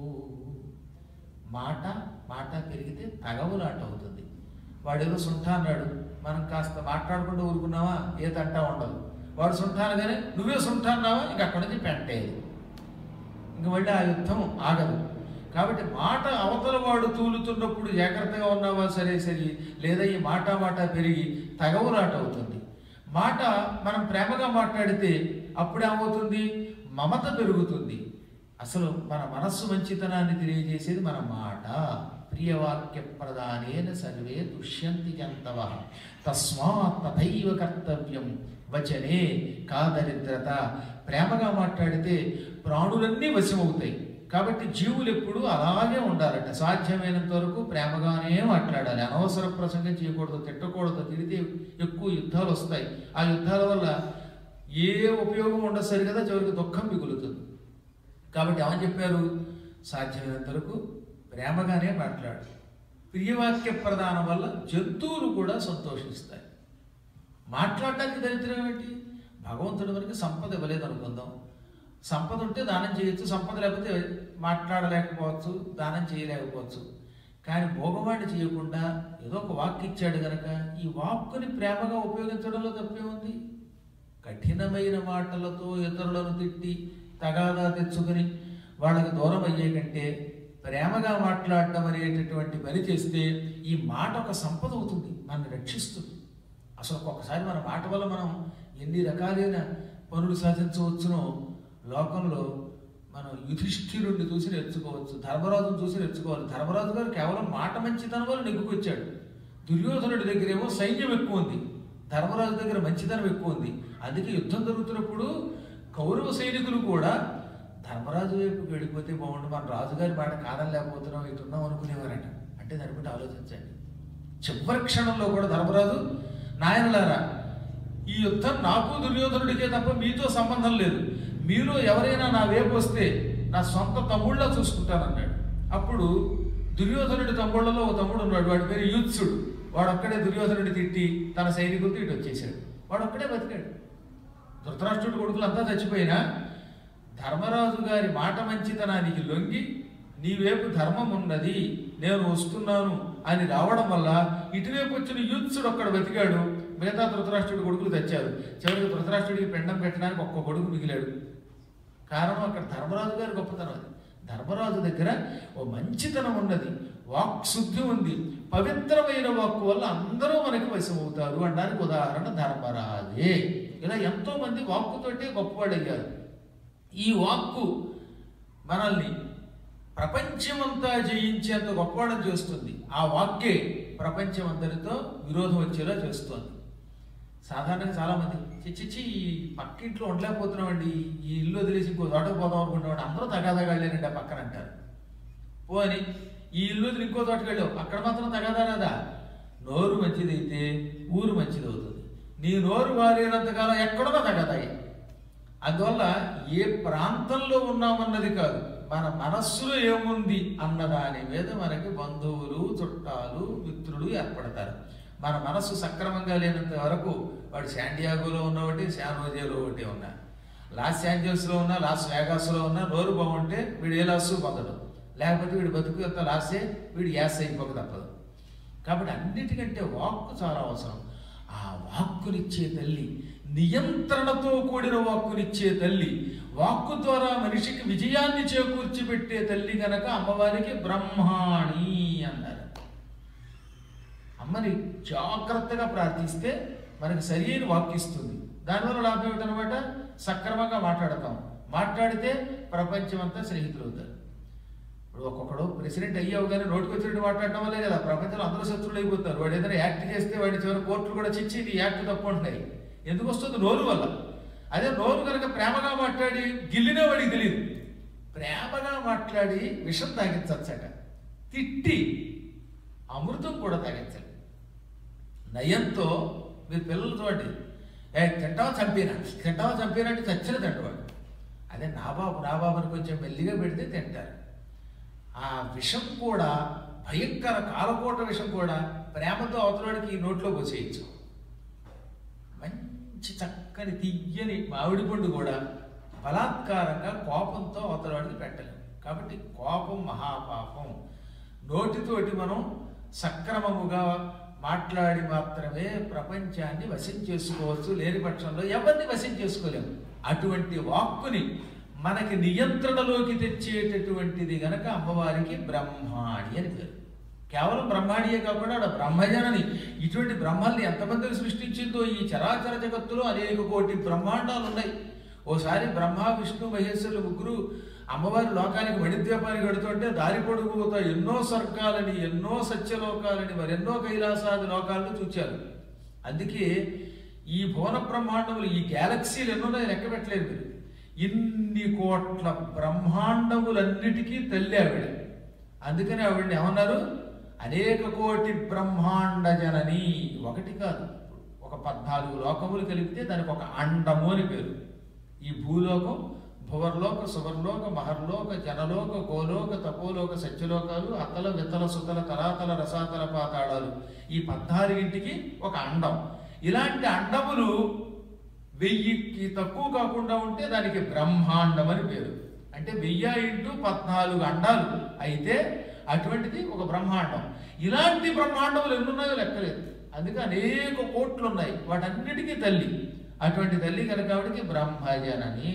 [SPEAKER 1] మాట మాట పెరిగితే తగవులాట అవుతుంది. వాడేదో సుంఠ అన్నాడు, మనం కాస్త మాట్లాడకుండా ఊరుకున్నావా ఏ తంటా ఉండదు. వాడు సుంఠ అనగానే నువ్వే సుంఠ అన్నావా, ఇంక అక్కడి నుంచి పెంటేది, ఇంక మళ్ళీ ఆ యుద్ధం ఆగదు. కాబట్టి మాట అవతల వాడు తూలుతున్నప్పుడు జాగ్రత్తగా ఉన్నావా సరే సరే, లేదా ఈ మాట మాట పెరిగి తగవులాట అవుతుంది. మాట మనం ప్రేమగా మాట్లాడితే అప్పుడేమవుతుంది, మమత పెరుగుతుంది. అసలు మన మనస్సు మంచితనాన్ని తెలియజేసేది మన మాట. ప్రియవాక్య ప్రదానేన సర్వే దుష్యంతి జంతవః తస్మాత్ తథైవ కర్తవ్యం వచనే కాదరిద్రత. ప్రేమగా మాట్లాడితే ప్రాణులన్నీ వశమవుతాయి. కాబట్టి జీవులు ఎప్పుడు అలాగే ఉండాలట. సాధ్యమైనంత వరకు ప్రేమగానే మాట్లాడాలి. అనవసర ప్రసంగం చేయకూడదు, తిట్టకూడదు. తిరిగితే ఎక్కువ యుద్ధాలు వస్తాయి. ఆ యుద్ధాల వల్ల ఏ ఉపయోగం ఉండదు సరి కదా, చివరికి దుఃఖం మిగులుతుంది. కాబట్టి ఏమని చెప్పారు, సాధ్యమైనంత వరకు ప్రేమగానే మాట్లాడు. ప్రియవాక్య ప్రదానం వల్ల జంతువులు కూడా సంతోషిస్తాయి. మాట్లాడటానికి దరిద్రం ఏమిటి? భగవంతుడి వరకు సంపద ఇవ్వలేదు అనుకుందాం, సంపద ఉంటే దానం చేయొచ్చు, సంపద లేకపోతే మాట్లాడలేకపోవచ్చు, దానం చేయలేకపోవచ్చు. కానీ భోగవాణి చేయకుండా ఏదో ఒక వాక్ ఇచ్చాడు కనుక ఈ వాక్కుని ప్రేమగా ఉపయోగించడంలో తప్పే ఉంది. కఠినమైన మాటలతో ఇతరులను తిట్టి తగాదా తెచ్చుకొని వాళ్ళకి దూరం అయ్యే కంటే ప్రేమగా మాట్లాడటం అనేటటువంటి పని చేస్తే ఈ మాట ఒక సంపద అవుతుంది, మనల్ని రక్షిస్తుంది. అసలు ఒక్కొక్కసారి మన మాట వల్ల మనం ఎన్ని రకాలైన పనులు సాధించవచ్చునో లోకంలో మనం యుధిష్ఠిరుడిని చూసి నేర్చుకోవచ్చు, ధర్మరాజును చూసి నేర్చుకోవాలి. ధర్మరాజు గారు కేవలం మాట మంచితనం వల్ల నెగ్గుకొచ్చాడు. దుర్యోధనుడి దగ్గర ఏమో సైన్యం ఎక్కువ ఉంది, ధర్మరాజు దగ్గర మంచితనం ఎక్కువ ఉంది. అందుకే యుద్ధం జరుగుతున్నప్పుడు కౌరవ సైనికులు కూడా ధర్మరాజు వైపుకి వెళ్ళిపోతే బాగుండు, మన రాజుగారి మాట కాదని లేకపోతున్నాం, ఇటున్నాం అనుకునేవారట. అంటే దాన్ని బట్టి ఆలోచించండి. చివరి క్షణంలో కూడా ధర్మరాజు, నాయనలారా, ఈ యుద్ధం నాకు దుర్యోధనుడికే తప్ప మీతో సంబంధం లేదు, మీలో ఎవరైనా నా వైపు వస్తే నా సొంత తమ్ముళ్ళ చూసుకుంటానన్నాడు. అప్పుడు దుర్యోధనుడి తమ్ముళ్ళలో ఓ తమ్ముడు ఉన్నాడు, వాడి పేరు యూత్సుడు. వాడొక్కడే దుర్యోధనుడి తిట్టి తన సైనికులతో ఇటు వచ్చేసాడు. వాడొక్కడే బతికాడు. ధృతరాష్ట్రుడి కొడుకులు అంతా చచ్చిపోయినా ధర్మరాజు గారి మాట మంచితనానికి లొంగి నీవైపు ధర్మం ఉన్నది, నేను వస్తున్నాను అని రావడం వల్ల ఇటువైపు వచ్చిన యూత్సుడు ఒక్కడ బతికాడు. మిగతా ధృతరాష్ట్రుడి కొడుకులు తెచ్చారు. చివరికి ధృతరాష్ట్రుడికి పిండం పెట్టడానికి ఒక్క కొడుకు మిగిలాడు. కారణం అక్కడ ధర్మరాజు గారి గొప్పతనం. అది ధర్మరాజు దగ్గర ఓ మంచితనం ఉన్నది, వాక్శుద్ధి ఉంది. పవిత్రమైన వాక్కు వల్ల అందరూ మనకి వశమవుతారు అనడానికి ఉదాహరణ ధర్మరాజే. ఇలా ఎంతో మంది వాక్కుతోటే గొప్పవాడయ్యారు. ఈ వాక్కు మనల్ని ప్రపంచమంతా జయించేంత గొప్పవాడని చేస్తుంది. ఆ వాక్కే ప్రపంచం అందరితో విరోధం వచ్చేలా చేస్తుంది. సాధారణంగా చాలామంది చిచ్చిచ్చి ఈ పక్కింట్లో ఉండలేకపోతున్నామండి, ఈ ఇల్లు వదిలేసి ఇంకో తోటకు పోదాం అనుకుంటామండి, అందరూ తగాదాగాళ్ళేనండి ఆ పక్కన అంటారు. పోని ఈ ఇల్లు వదిలి ఇంకో తోటకు వెళ్ళావు, అక్కడ మాత్రం తగాదారాదా? నోరు మంచిదైతే ఊరు మంచిది అవుతుంది. నీ నోరు వారేనంతకాలం ఎక్కడో తగాదాయి. అందువల్ల ఏ ప్రాంతంలో ఉన్నామన్నది కాదు, మన మనస్సులో ఏముంది అన్నదాని మీద మనకి బంధువులు, చుట్టాలు, మిత్రులు ఏర్పడతారు. మన మనస్సు సక్రమంగా లేనంత వరకు వాడు శాండియాగోలో ఉన్న ఒకటి, శానోజేలో ఒకటి ఉన్నా, లాస్ ఏంజల్స్లో ఉన్నా, లాస్ వేగాస్లో ఉన్నా, నోరు బాగుంటే వీడు ఏ లాసు పొందడు, లేకపోతే వీడు బతుకు యొక్క లాసే వీడు యాస్ అయిపోక తప్పదు. కాబట్టి అన్నిటికంటే వాక్కు చాలా అవసరం. ఆ వాక్కునిచ్చే తల్లి, నియంత్రణతో కూడిన వాక్కునిచ్చే తల్లి, వాక్కు ద్వారా మనిషికి విజయాన్ని చేకూర్చిపెట్టే తల్లి గనక అమ్మవారికి బ్రహ్మాణి అన్నారు. అమ్మని జాగ్రత్తగా ప్రార్థిస్తే మనకి సరి అయిన వాక్కిస్తుంది. దానివల్ల లాభం ఏమిటనమాట, సక్రమంగా మాట్లాడతాం. మాట్లాడితే ప్రపంచం అంతా స్నేహితులు అవుతారు. ఇప్పుడు ఒక్కొక్కడు ప్రెసిడెంట్ అయ్యావు కానీ నోటికి వచ్చినట్టు మాట్లాడటం వల్లే కదా ప్రపంచంలో అందరూ శత్రువులు అయిపోతారు. వాడు ఏదైనా యాక్ట్ చేస్తే వాడి చివరి కోర్టులు కూడా చిచ్చి నీ యాక్ట్ తప్పు ఉంటున్నాయి. ఎందుకు వస్తుంది? నోరు వల్ల. అదే నోరు కనుక ప్రేమగా మాట్లాడి గిల్లినే వాడికి తెలియదు. ప్రేమగా మాట్లాడి విషం తాగించచ్చట, తిట్టి అమృతం కూడా తాగించాలి. నయంతో మీరు పిల్లలు చూడండి, తింటావా చంపేనంటే చచ్చిన తింటవాడు. అదే నా బాబుని కొంచెం మెల్లిగా పెడితే తింటారు. ఆ విషం కూడా భయంకర కాలకోట విషం కూడా ప్రేమతో అవతలవాడికి ఈ నోట్లో పోసేయచ్చు. మంచి చక్కని తియ్యని మామిడి పండు కూడా బలాత్కారంగా కోపంతో అవతలవాడికి పెట్టలేము. కాబట్టి కోపం మహాపాపం. నోటితోటి మనం సక్రమముగా మాట్లాడి మాత్రమే ప్రపంచాన్ని వశం చేసుకోవచ్చు. లేని పక్షంలో ఎవరిని వశం చేసుకోలేము. అటువంటి వాక్కుని మనకి నియంత్రణలోకి తెచ్చేటటువంటిది గనక అమ్మవారికి బ్రహ్మాణి అని పేరు. కేవలం బ్రహ్మాణియే కాకుండా ఆవిడ బ్రహ్మజనని. ఇటువంటి బ్రహ్మల్ని ఎంతమందిని సృష్టించిందో. ఈ చరాచర జగత్తులో అనేక కోటి బ్రహ్మాండాలు ఉన్నాయి. ఓసారి బ్రహ్మ, విష్ణు, మహేశ్వరులు ముగ్గురు అమ్మవారి లోకానికి మణిద్వీపానికి వెడుతుంటే దారి పొడుగుతా ఎన్నో స్వర్గాలని, ఎన్నో సత్యలోకాలని, మరెన్నో కైలాసాది లోకాలను చూచారు. అందుకే ఈ భువన బ్రహ్మాండములు, ఈ గ్యాలక్సీలు ఎన్నున్నాయి లెక్క పెట్టలేదు మీరు. ఇన్ని కోట్ల బ్రహ్మాండములన్నిటికీ తల్లి ఆవిడ. అందుకని ఆవిడని ఏమన్నారు? అనేక కోటి బ్రహ్మాండ జనని. ఒకటి కాదు, ఒక 14 లోకములు కలిపితే దానికి ఒక అండము అని పేరు. ఈ భూలోకం, భువర్లోక, సువర్లోక, మహర్లోక, జనలోక, గోలోక, తపోలోక, సత్యలోకాలు, అతల, వితల, సుతల, తలాతల, రసాతల, పాతాళాలు, ఈ 14కి ఒక అండం. ఇలాంటి అండములు 1000కి తక్కువ కాకుండా ఉంటే దానికి బ్రహ్మాండం అని పేరు. అంటే 1000 × 14 అండాలు అయితే అటువంటిది ఒక బ్రహ్మాండం. ఇలాంటి బ్రహ్మాండములు ఎన్నున్నాయో లెక్కలేదు. అందుకే అనేక కోట్లు ఉన్నాయి. వాటన్నిటికీ తల్లి. అటువంటి తల్లి కనుక ఆవిడికి బ్రహ్మజనని.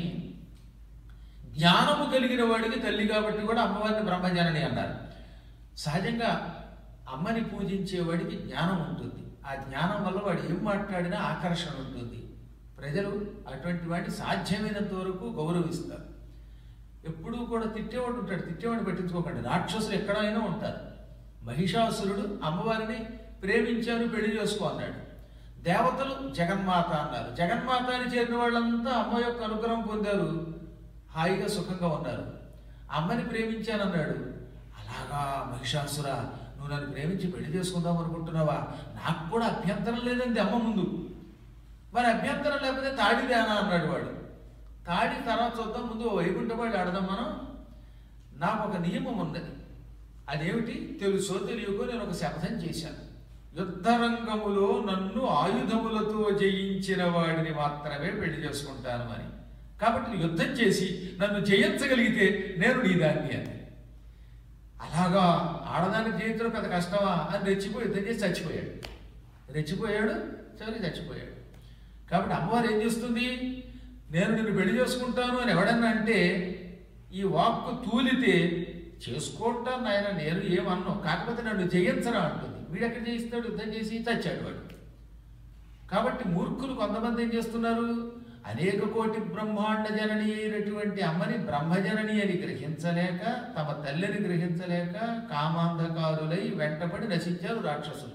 [SPEAKER 1] జ్ఞానము కలిగిన వాడికి తల్లి కాబట్టి కూడా అమ్మవారిని బ్రహ్మజనని అన్నారు. సహజంగా అమ్మని పూజించేవాడికి జ్ఞానం ఉంటుంది. ఆ జ్ఞానం వల్ల వాడు ఏం మాట్లాడినా ఆకర్షణ ఉంటుంది. ప్రజలు అటువంటి వాడిని సాధ్యమైనంత వరకు గౌరవిస్తారు. ఎప్పుడూ కూడా తిట్టేవాడు ఉంటాడు, తిట్టేవాడిని పట్టించుకోకండి. రాక్షసులు ఎక్కడైనా ఉంటారు. మహిషాసురుడు అమ్మవారిని ప్రేమించాను, పెళ్లి చేసుకో అన్నాడు. దేవతలు జగన్మాత అన్నారు. జగన్మాత అని చేరిన వాళ్ళంతా అమ్మ యొక్క అనుగ్రహం పొందారు, హాయిగా సుఖంగా ఉన్నారు. అమ్మని ప్రేమించానన్నాడు. అలాగా మహిషాసుర, నువ్వు నన్ను ప్రేమించి పెళ్లి చేసుకుందాం అనుకుంటున్నావా? నాకు కూడా అభ్యంతరం లేదండి అమ్మ ముందు. మరి అభ్యంతరం లేకపోతే తాడిదేనా అన్నాడు వాడు. తాడి తర్వాత చూద్దాం, ముందు వైకుంఠపాడి ఆడదాం మనం. నాకు ఒక నియమం ఉన్నది. అదేమిటి తెలుసో తెలియకో నేను ఒక శపథం చేశాను. యుద్ధరంగములో నన్ను ఆయుధములతో జయించిన వాడిని మాత్రమే పెళ్లి చేసుకుంటాను అని. కాబట్టి యుద్ధం చేసి నన్ను జయించగలిగితే నేను నీ దాన్ని అని. అలాగా ఆడదాన్ని జయించడం పెద్ద కష్టమా అని రెచ్చిపోయి యుద్ధం చేసి చచ్చిపోయాడు. రెచ్చిపోయాడు, చివరికి చచ్చిపోయాడు. కాబట్టి అమ్మవారు ఏం చేస్తుంది? నేను నిన్ను పెళ్లి చేసుకుంటాను అని ఎవడన్నా అంటే ఈ వాక్కు తూలితే చేసుకుంటాను ఆయన, నేను ఏమన్నాను, కాకపోతే నన్ను జయించరా అంటుంది. వీడెక్కడ జయిస్తాడు? యుద్ధం చేసి చచ్చాడు వాడు. కాబట్టి మూర్ఖులు కొంతమంది ఏం చేస్తున్నారు? అనేక కోటి బ్రహ్మాండ జనని అయినటువంటి అమ్మని బ్రహ్మజనని అని గ్రహించలేక, తమ తల్లిని గ్రహించలేక కామాంధకారులై వెంటబడి నశించారు రాక్షసులు.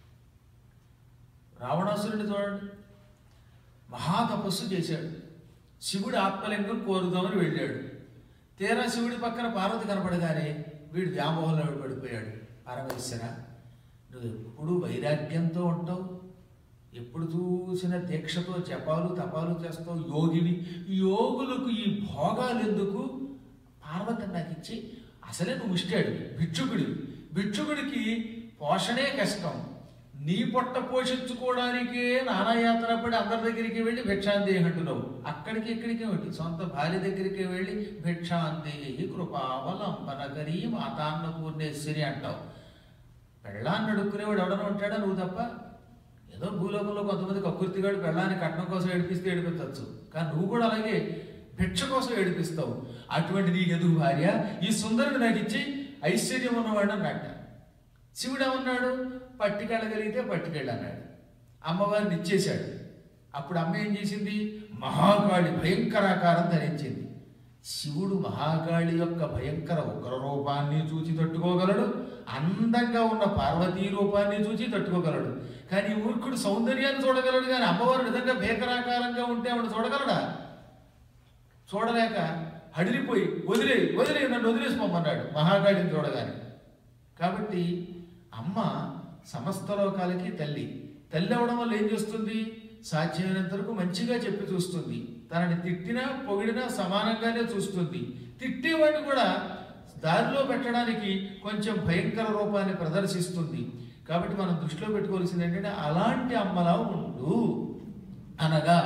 [SPEAKER 1] రావణాసురుని చూడండి, మహాతపస్సు చేశాడు. శివుడి ఆత్మలింగం కోరుదామని వెళ్ళాడు. తీరా శివుడి పక్కన పార్వతి కనపడగానే వీడు వ్యామోహంలో పడిపోయాడు. పరమేశ్వర, నువ్వు ఎప్పుడు వైరాగ్యంతో ఉంటావు, ఎప్పుడు చూసిన దీక్షతో జపాలు తపాలు చేస్తావు, యోగివి. యోగులకు ఈ భోగాలు ఎందుకు? పార్వతిని నాకు ఇచ్చి, అసలే నువ్వు ఇష్టాడు భిక్షుకుడి. భిక్షుకుడికి పోషణే కష్టం. నీ పొట్ట పోషించుకోవడానికే నానాయాత్ర పడి అందరి దగ్గరికి వెళ్ళి భిక్షాందేహి అంటున్నావు. అక్కడికి ఇక్కడికి ఒకటి సొంత భార్య దగ్గరికి వెళ్ళి భిక్షాందేహి కృపావలంబనకరీ మాతాన్నపూర్ణేశ్వరి అంటావు. పెళ్ళాన్ని అడుక్కునేవాడు ఎవడన్నా ఉంటాడా నువ్వు తప్ప? ఏదో భూలోకంలో కొంతమంది కక్కుర్తిగాడు పెళ్ళాన్ని కట్నం కోసం ఏడిపిస్తే ఏడిపించవచ్చు, కానీ నువ్వు కూడా అలాగే భిక్ష కోసం ఏడిపిస్తావు. అటువంటి నీకు ఎందుకు భార్య? ఈ సుందరుడు నాకు ఇచ్చి ఐశ్వర్యం ఉన్నవాడు అన్నట్ట. శివుడు ఏమన్నాడు? పట్టుకెళ్ళగలిగితే పట్టుకెళ్ళి అన్నాడు. అమ్మవారిని ఇచ్చేశాడు. అప్పుడు అమ్మ ఏం చేసింది? మహాకాళి భయంకరాకారం ధరించింది. శివుడు మహాకాళి యొక్క భయంకర ఉగ్ర రూపాన్ని చూచి తట్టుకోగలడు, అందంగా ఉన్న పార్వతీ రూపాన్ని చూచి తట్టుకోగలడు. కానీ మూర్ఖుడు సౌందర్యాన్ని చూడగలడు, కానీ అమ్మవారు నిజంగా భీకరాకారంగా ఉంటే ఆవిడ చూడగలడా? చూడలేక హడిలిపోయి వదిలే నన్ను వదిలేసిపోమన్నాడు మహాకాళిని చూడగానే. కాబట్టి అమ్మ సమస్త లోకాలకి తల్లి. తల్లి అవడం వల్ల ఏం చేస్తుంది? సాధ్యమైనంత వరకు మంచిగా చెప్పి చూస్తుంది. తనని తిట్టినా పొగిడినా సమానంగానే చూస్తుంది. తిట్టేవాడిని కూడా దారిలో పెట్టడానికి కొంచెం భయంకర రూపాన్ని ప్రదర్శిస్తుంది. కాబట్టి మనం దృష్టిలో పెట్టుకోవాల్సింది ఏంటంటే, అలాంటి అమ్మలా ఉండు అనగా,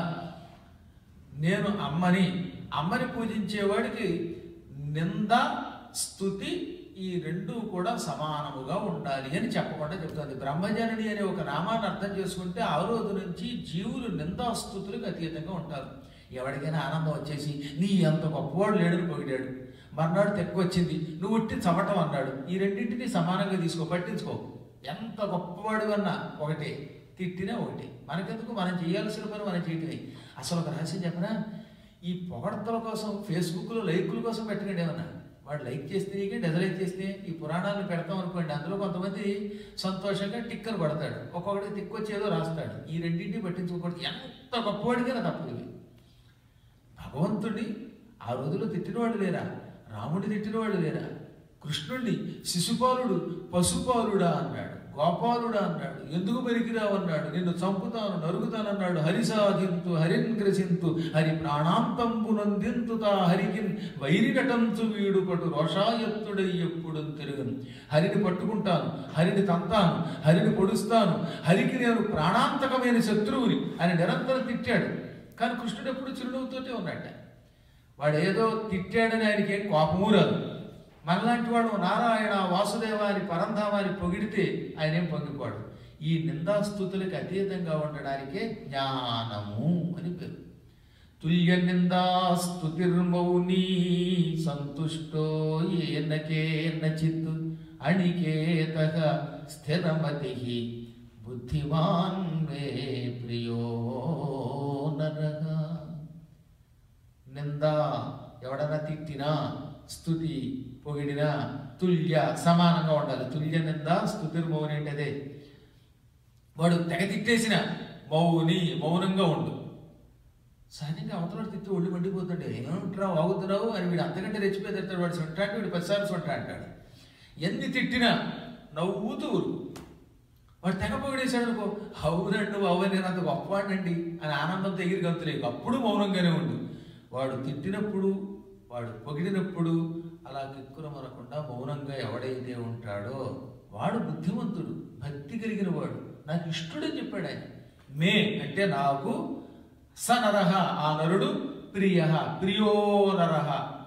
[SPEAKER 1] నేను అమ్మని పూజించేవాడికి నింద స్తుతి ఈ రెండూ కూడా సమానముగా ఉండాలి అని చెప్పకుండా చెప్తుంది. బ్రహ్మజనని అనే ఒక నామాన్ని అర్థం చేసుకుంటే ఆ రోజు నుంచి జీవులు నిందాస్తుతులకు అతీతంగా ఉంటారు. ఎవరికైనా ఆనందం వచ్చేసి నీ అంత గొప్పవాడు లేడని పొగిడాడు, మర్నాడు తెక్కొచ్చింది నువ్వు ఉట్టి చమటం అన్నాడు. ఈ రెండింటినీ సమానంగా తీసుకో, పట్టించుకో. ఎంత గొప్పవాడు అన్నా ఒకటే, తిట్టినా ఒకటి. మనకెందుకు? మనం చేయాల్సిన పని మనం చేయటమే. అసలు ఒక రహస్యం చెప్పనా? ఈ పొగడతల కోసం ఫేస్బుక్లో లైకుల కోసం పెట్టకండి. ఏమన్నా వాడు లైక్ చేస్తే డిజలైక్ చేస్తే ఈ పురాణాలను పెడతాం అనుకోండి, అందులో కొంతమంది సంతోషంగా టిక్కర్ పడతాడు, ఒక్కొక్కటి తిక్కొచ్చి ఏదో రాస్తాడు. ఈ రెండింటిని పట్టించుకోకూడదు. ఎంత గొప్పవాడికైనా తప్పదు. భగవంతుడిని ఆ రోజుల్లో తిట్టిన వాళ్ళు లేరా? రాముడిని తిట్టిన వాళ్ళు లేరా? కృష్ణుడిని శిశుపాలుడు పశుపాలుడా అన్నాడు, గోపాలుడా అన్నాడు, ఎందుకు పనికిరావు అన్నాడు, నిన్ను చంపుతాను నరుగుతానన్నాడు. హరిసాధింతు హరిన్గ్రసింతు హరి ప్రాణాంతంబునందింతు తా హరికిన్ వైరిగటంచు వీడు పటు రోషాయత్తుడై ఎప్పుడు తిరుగును. హరిని పట్టుకుంటాను, హరిని తంతాను, హరిని పొడుస్తాను, హరికి నేను ప్రాణాంతకమైన శత్రువుని అని నిరంతరం తిట్టాడు. కానీ కృష్ణుడు ఎప్పుడు చిరునవ్వుతోటే ఉన్నట్ట. వాడు ఏదో తిట్టాడని ఆయనకి ఏం కోపమూ రాదు. మనలాంటి వాడు నారాయణ వాసుదేవ అని పరంధామాన్ని పొగిడితే ఆయన ఏం పొంగిపోడు. ఈ నిందాస్తుతులకు అతీతంగా ఉండడానికే జ్ఞానము అని పేరు. తుల్య నిందాస్తుతిర్మౌని సంతుష్టో ఏనకేన చిత్ అనికేత స్థిరమతి బుద్ధిమాన్ మే ప్రియో నరః. నింద ఎవడన్నా తిట్టినా, స్తుతి పొగిడినా తుల్య సమానంగా ఉండాలి. తుల్య నింద స్తుతిర్మౌని అంటే అదే. వాడు తెగ తిట్టేసిన మౌని, మౌనంగా ఉండు. సహజంగా అవతల తిట్టి ఒళ్ళు మండిపోతుంటే ఏమంటున్నావు అవుతున్నావు అని వీడు అంతకంటే రెచ్చిపోయి తిడతాడు. వాడు సొంట అంటే వీడు 10 సార్లు సొంట అంటాడు. ఎన్ని తిట్టినా నవ్వుతూ ఊరు. వాడు తెగ పొగిడేశాడు అనుకో, అవునండి నువ్వు అవ్వ నేను అంత గొప్పవాడినండి అని ఆనందంతో ఎగిరి గంతులేకు. అప్పుడు మౌనంగానే ఉండు. వాడు తిట్టినప్పుడు, వాడు పొగిడినప్పుడు అలా కిక్కున మరకుండా మౌనంగా ఎవడైతే ఉంటాడో వాడు బుద్ధిమంతుడు, భక్తి కలిగిన వాడు, నాకు ఇష్టడని చెప్పాడు ఆయన. మే అంటే నాకు, స నరహ ఆ నరుడు, ప్రియ ప్రియో నరహ.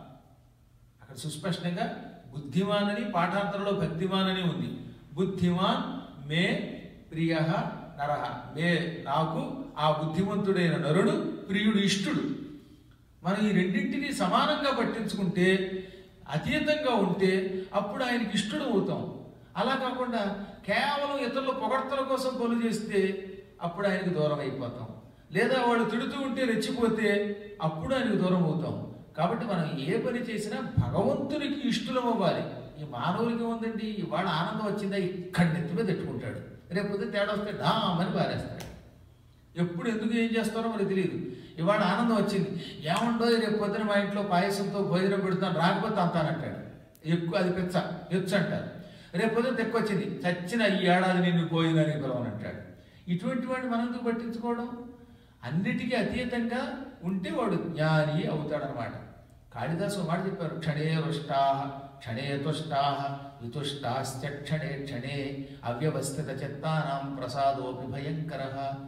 [SPEAKER 1] అక్కడ సుస్పష్టంగా బుద్ధిమాన్ అని పాఠాంతరంలో భక్తిమాన్ అని ఉంది. బుద్ధిమాన్ మే ప్రియ నరహ. మే నాకు ఆ బుద్ధిమంతుడైన నరుడు, ప్రియుడు, ఇష్టుడు. మనం ఈ రెండింటినీ సమానంగా పట్టించుకుంటే, అతీతంగా ఉంటే అప్పుడు ఆయనకి ఇష్టడు అవుతాం. అలా కాకుండా కేవలం ఇతరుల పొగడ్తల కోసం పనులు చేస్తే అప్పుడు ఆయనకు దూరం అయిపోతాం. లేదా వాళ్ళు తిడుతూ ఉంటే రెచ్చిపోతే అప్పుడు ఆయనకు దూరం అవుతాం. కాబట్టి మనం ఏ పని చేసినా భగవంతునికి ఇష్టలం అవ్వాలి. ఈ మానవులకి ఉందండి, ఇవాళ ఆనందం వచ్చిందా ఇక్కడ నెత్తి మీద పెట్టుకుంటాడు, రేపు తేడా వస్తే డామని పారేస్తాడు. ఎప్పుడు ఎందుకు ఏం చేస్తారో మనకు తెలియదు. ఇవాళ ఆనందం వచ్చింది, ఏముండో రేపు పొద్దున మా ఇంట్లో పాయసంతో భోజనం పెడతాను, రాకపోతే అంతానంటాడు. ఎక్కువ అది ఎచ్చు అంటారు. రేపు పొద్దున తెక్కొచ్చింది, చచ్చిన ఈ ఏడాది నేను భోజనాన్ని పిలవనంటాడు. ఇటువంటి వాడిని మనం ఎందుకు పట్టించుకోవడం? అన్నిటికీ అతీతంగా ఉంటే వాడు జ్ఞాని అవుతాడనమాట. కాళిదాసు మాట చెప్పారు, క్షణే రుష్టా క్షణే తుష్టా వితుష్టాశ్చ క్షణే క్షణే అవ్యవస్థిత చిత్తానాం ప్రసాదోపి భయంకర.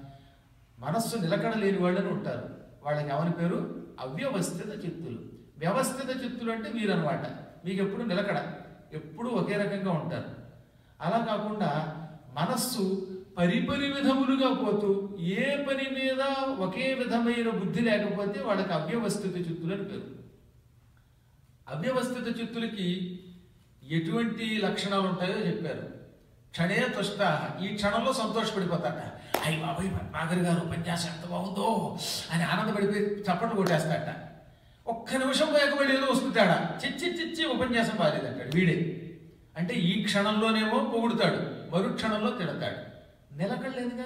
[SPEAKER 1] మనస్సు నిలకడ లేని వాళ్ళని ఉంటారు. వాళ్ళకి ఎవరి పేరు? అవ్యవస్థిత చిత్తులు. వ్యవస్థిత చిత్తులు అంటే వీరనమాట. మీకు ఎప్పుడు నిలకడ, ఎప్పుడు ఒకే రకంగా ఉంటారు. అలా కాకుండా మనస్సు పరిపరి విధములుగా పోతూ ఏ పని మీద ఒకే విధమైన బుద్ధి లేకపోతే వాళ్ళకి అవ్యవస్థిత చిత్తులు అని పేరు. అవ్యవస్థిత చిత్తులకి ఎటువంటి లక్షణాలు ఉంటాయో చెప్పారు. క్షణే తుష్ట, ఈ క్షణంలో సంతోషపడిపోతాట. అయ్యి బాబాయ్ నాగరి గారు ఉపన్యాసం ఎంత బాగుందో అని ఆనందపడిపోయి చప్పట్లు కొట్టేస్తాట. ఒక్క నిమిషం పోయకబడి ఏదో వస్తుంటాడా, చిచ్చి ఉపన్యాసం బాలేదంటాడు వీడే. అంటే ఈ క్షణంలోనేమో పొగుడుతాడు, మరు క్షణంలో తిడతాడు. నిలకడలేదుగా.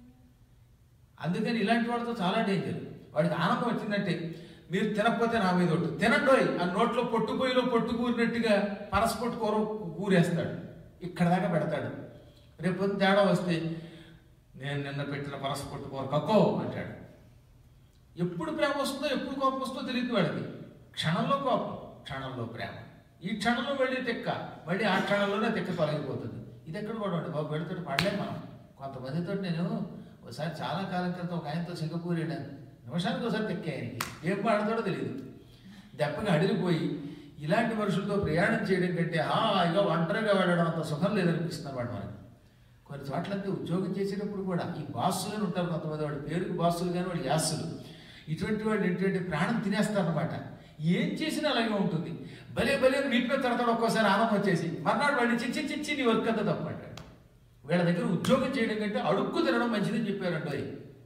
[SPEAKER 1] అందుకని ఇలాంటి వాళ్ళతో చాలా డేంజర్. వాడికి ఆనందం వచ్చిందంటే మీరు తినకపోతే నా మీద ఒట్టు తినండోయ్ ఆ నోట్లో పొట్టుపోయిలో పొట్టు కూరినట్టుగా పనసపొట్టు కూరేస్తాడు. ఇక్కడ దాకా పెడతాడు. రేపు తేడా వస్తే నేను నిన్న పెట్టిన పనసపొట్టు కూర కక్కో అంటాడు. ఎప్పుడు ప్రేమ వస్తుందో ఎప్పుడు కోపం వస్తుందో తెలియదు వాడికి. క్షణంలో కోపం, క్షణంలో ప్రేమ. ఈ క్షణంలో వెళ్ళి తెక్క, మళ్ళీ ఆ క్షణంలోనే తెక్క తొలగిపోతుంది. ఇది ఎక్కడ కూడా ఉంటుంది బాబు, పెడుతుంటే పడలేము మనం. కొంతమందితో నేను ఒకసారి చాలా కాలం క్రితం ఒక ఆయనతో సింగపూర్ వెళ్ళాను. నిమిషానికి ఒకసారి తెక్కే ఆయనకి, ఏం పాడతాడో తెలియదు. దెబ్బగా అడిగిపోయి ఇలాంటి మనుషులతో ప్రయాణం చేయడం కంటే ఇక ఒంటరిగా వెళ్ళడం అంత సుఖం లేదనిపిస్తున్నారు వాడు మనకి. కొన్ని చోట్లంటే ఉద్యోగం చేసేటప్పుడు కూడా ఈ బాసులు ఉంటారు కొంతమంది, వాడి పేరుకి బాసులు కానీ వాడి యాసులు. ఇటువంటి వాళ్ళు ఏంటంటే ప్రాణం తినేస్తారనమాట. ఏం చేసినా అలాగే ఉంటుంది. భలే నీటి మీద తడతాడు ఒక్కోసారి ఆనందం వచ్చేసి, మర్నాడు వాడిని చిచ్చి నీ వర్క్ అంతా తప్పంటాడు. వీళ్ళ దగ్గర ఉద్యోగం చేయడం కంటే అడుక్కు తినడం మంచిదని చెప్పారండి.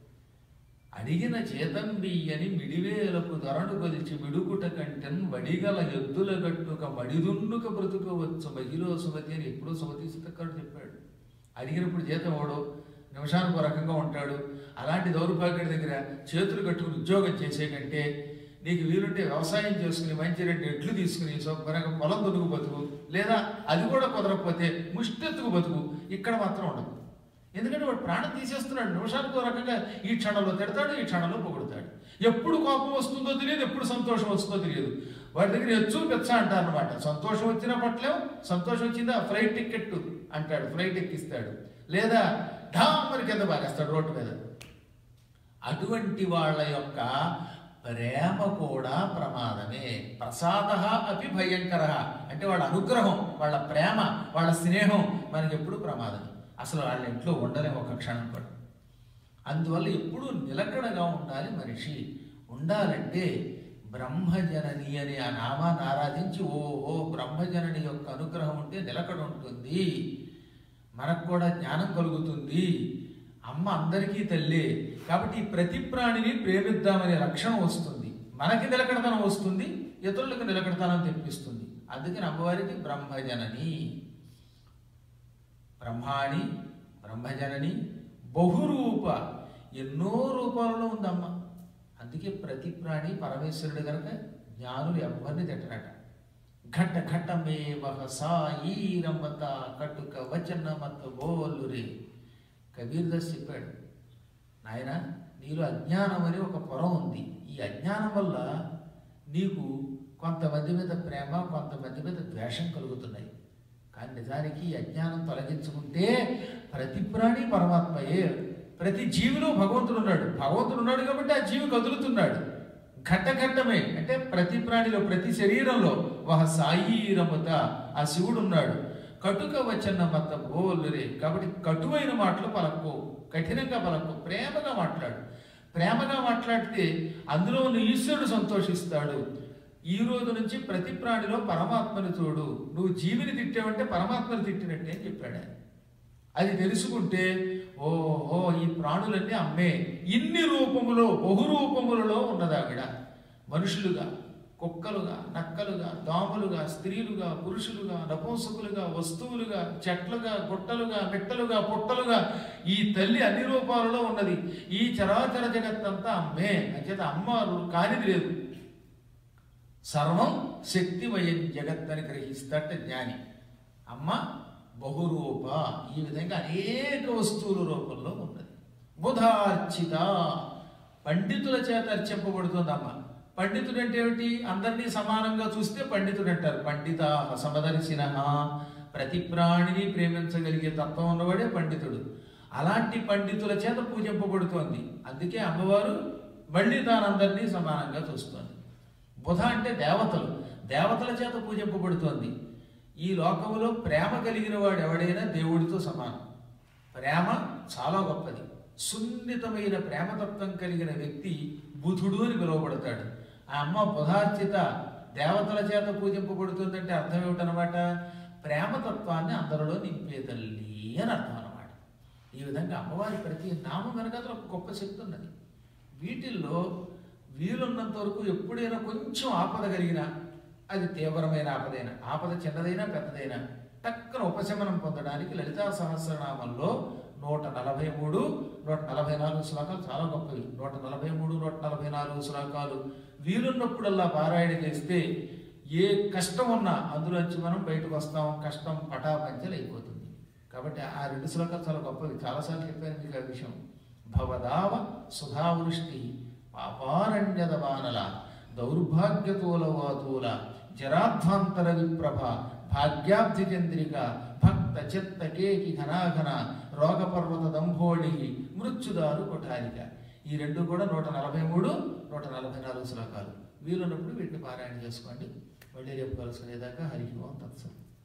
[SPEAKER 1] అడిగిన చేతం బియ్యని మిడివేలకు ధరను కొలిచి మిడుగుట కంటెన్ వడిగల ఎద్దుల గట్టుక మడిదున్నుక బ్రతుకోవచ్చు మహిళ సుమతి అని ఎప్పుడో సుమతి సీతక్కడు చెప్పాడు. అడిగినప్పుడు జీతం అవడం, నిమిషానికి రకంగా ఉంటాడు. అలాంటి దౌర్భాగ్యుడి దగ్గర చేతులు కట్టుకుని ఉద్యోగం చేసే కంటే నీకు వీలుంటే వ్యవసాయం చేసుకుని మంచి 2 ఎడ్లు తీసుకుని శుభ్రంగా పొలం దున్నుకు బతుకు, లేదా అది కూడా కుదరకపోతే ముష్టెత్తుకు బతుకు. ఇక్కడ మాత్రం ఉండదు. ఎందుకంటే వాడు ప్రాణం తీసేస్తున్నాడు. నిమిషానికి రకంగా ఈ క్షణంలో తిడతాడు, ఈ క్షణంలో పొగుడుతాడు. ఎప్పుడు కోపం వస్తుందో తెలియదు, ఎప్పుడు సంతోషం వస్తుందో తెలియదు. వాడి దగ్గర హెచ్చు పెచ్చ అంటారనమాట. సంతోషం వచ్చినా పట్లేం, సంతోషం వచ్చిందా ఫ్లైట్ టికెట్ అంటాడు, ఫ్లైట్ ఎక్కిస్తాడు, లేదా ఢామని కింద బారేస్తాడు రోడ్డు మీద. అటువంటి వాళ్ళ యొక్క ప్రేమ కూడా ప్రమాదమే. ప్రసాద అపి భయంకర అంటే వాళ్ళ అనుగ్రహం, వాళ్ళ ప్రేమ, వాళ్ళ స్నేహం మనకి ఎప్పుడు ప్రమాదమే. అసలు వాళ్ళ ఇంట్లో ఉండలేము ఒక క్షణం కూడా. అందువల్ల ఎప్పుడూ నిలకడగా ఉండాలి మనిషి. ఉండాలంటే బ్రహ్మజనని అనే ఆ నామాన్ని ఆరాధించి ఓహో బ్రహ్మజనని యొక్క అనుగ్రహం ఉంటే నిలకడ ఉంటుంది, మనకు కూడా జ్ఞానం కలుగుతుంది. అమ్మ అందరికీ తల్లి కాబట్టి ప్రతి ప్రాణిని ప్రేమిద్దామనే లక్షణం వస్తుంది. మనకి నిలకడతనం వస్తుంది, ఇతరులకు నిలకడతనం తెప్పిస్తుంది. అందుకని అమ్మవారికి బ్రహ్మజనని, బ్రహ్మాణి, బ్రహ్మజనని, బహురూప. ఎన్నో రూపాలలో ఉందమ్మ. అందుకే ప్రతి ప్రాణి పరమేశ్వరుడు కనుక జ్ఞానులు ఎవరిని తిట్టరట. ఘట్ట ఘట్టమే మహసా ఈ రమ్మత కట్టుక వచన మత బోలురే. కబీర్దాస్ చెప్పాడు, నాయన నీలో అజ్ఞానం అని ఒక పొర ఉంది. ఈ అజ్ఞానం వల్ల నీకు కొంతమంది మీద ప్రేమ, కొంతమంది మీద ద్వేషం కలుగుతున్నాయి. కానీ నిజానికి ఈ అజ్ఞానం తొలగించుకుంటే ప్రతి ప్రాణి పరమాత్మయే. ప్రతి జీవిలో భగవంతుడు ఉన్నాడు. భగవంతుడు ఉన్నాడు కాబట్టి ఆ జీవి కదులుతున్నాడు. ఘట్టఘట్టమే అంటే ప్రతి ప్రాణిలో, ప్రతి శరీరంలో ఒక సాయి రమత ఆ శివుడు ఉన్నాడు. కటుక వచన మత బోలురే. కాబట్టి కటువైన మాటలు పలక్కు, కఠినంగా పలక్కు, ప్రేమగా మాట్లాడు. ప్రేమగా మాట్లాడితే అందులో ఉన్న ఈశ్వరుడు సంతోషిస్తాడు. ఈ రోజు నుంచి ప్రతి ప్రాణిలో పరమాత్మని చూడు. నువ్వు జీవిని తిట్టావంటే పరమాత్మని తిట్టినట్టే అని చెప్పాడు. అది తెలుసుకుంటే ఓహో ఈ ప్రాణులన్నీ అమ్మే. ఇన్ని రూపములో, బహురూపములలో ఉన్నదావిడ. మనుషులుగా, కుక్కలుగా, నక్కలుగా, దోమలుగా, స్త్రీలుగా, పురుషులుగా, నపుంసకులుగా, వస్తువులుగా, చెట్లుగా, గుట్టలుగా, మిట్టలుగా, పుట్టలుగా ఈ తల్లి అన్ని రూపాలలో ఉన్నది. ఈ చరాచర జగత్తంతా అమ్మే. అంచేత అమ్మ కానిది లేదు. సర్వం శక్తిమయం జగత్ అని గ్రహిస్తాట జ్ఞాని. అమ్మ బహురూప. ఈ విధంగా అనేక వస్తువుల రూపంలో ఉన్నది. బుధార్చిత, పండితుల చేత అర్చింపబడుతుంది అమ్మ. పండితుడు అంటే ఏమిటి? అందరినీ సమానంగా చూస్తే పండితుడు అంటారు. పండిత సమదర్శిన, ప్రతి ప్రాణిని ప్రేమించగలిగే తత్వం ఉన్నవాడే పండితుడు. అలాంటి పండితుల చేత పూజింపబడుతోంది. అందుకే అమ్మవారు మళ్ళీ తానందరినీ సమానంగా చూస్తోంది. బుధ అంటే దేవతలు, దేవతల చేత పూజింపబడుతోంది. ఈ లోకంలో ప్రేమ కలిగిన వాడు ఎవడైనా దేవుడితో సమానం. ప్రేమ చాలా గొప్పది. సున్నితమైన ప్రేమతత్వం కలిగిన వ్యక్తి బుధుడు అని పిలువబడతాడు. ఆ అమ్మ బుధార్చిత దేవతల చేత పూజింపబడుతుందంటే అర్థం ఏమిటనమాట? ప్రేమతత్వాన్ని అందరిలో నింపే తల్లి అని అర్థం అనమాట. ఈ విధంగా అమ్మవారి ప్రతి నామం వెనకాల ఒక గొప్ప శక్తి ఉన్నది. వీటిల్లో వీలున్నంత వరకు ఎప్పుడైనా కొంచెం ఆపద కలిగినా, అది తీవ్రమైన ఆపదైనా, ఆపద చిన్నదైనా పెద్దదైనా, టక్కన ఉపశమనం పొందడానికి లలితా సహస్రనామంలో 143, 144 శ్లోకాలు చాలా గొప్పవి. 143, 144 శ్లోకాలు వీలున్నప్పుడల్లా పారాయణ చేస్తే ఏ కష్టం ఉన్నా అందులోంచి మనం బయటకు వస్తాం. కష్టం పటాపంచలు అయిపోతుంది. కాబట్టి ఆ 2 శ్లోకాలు చాలా గొప్పవి. చాలాసార్లు చెప్పాను మీకు ఆ విషయం. భవదావ సుధావృష్టి పాపారణ్యద వానల దౌర్భాగ్యతూల వాతూల జరాధ్వాంతర విప్రభ భాగ్యాబ్ధి చంద్రిక భక్త చిత్త కేకి ఘనాఘన రోగపర్వత దంభోళి మృత్యుదారు కొఠారిక. ఈ 2 కూడా 143, 144 శ్లోకాలు. వీలున్నప్పుడు వీటిని పారాయణ చేసుకోండి. మళ్ళీ రేపు కలుసుకునేదాకా హరి ఓం తత్సత్.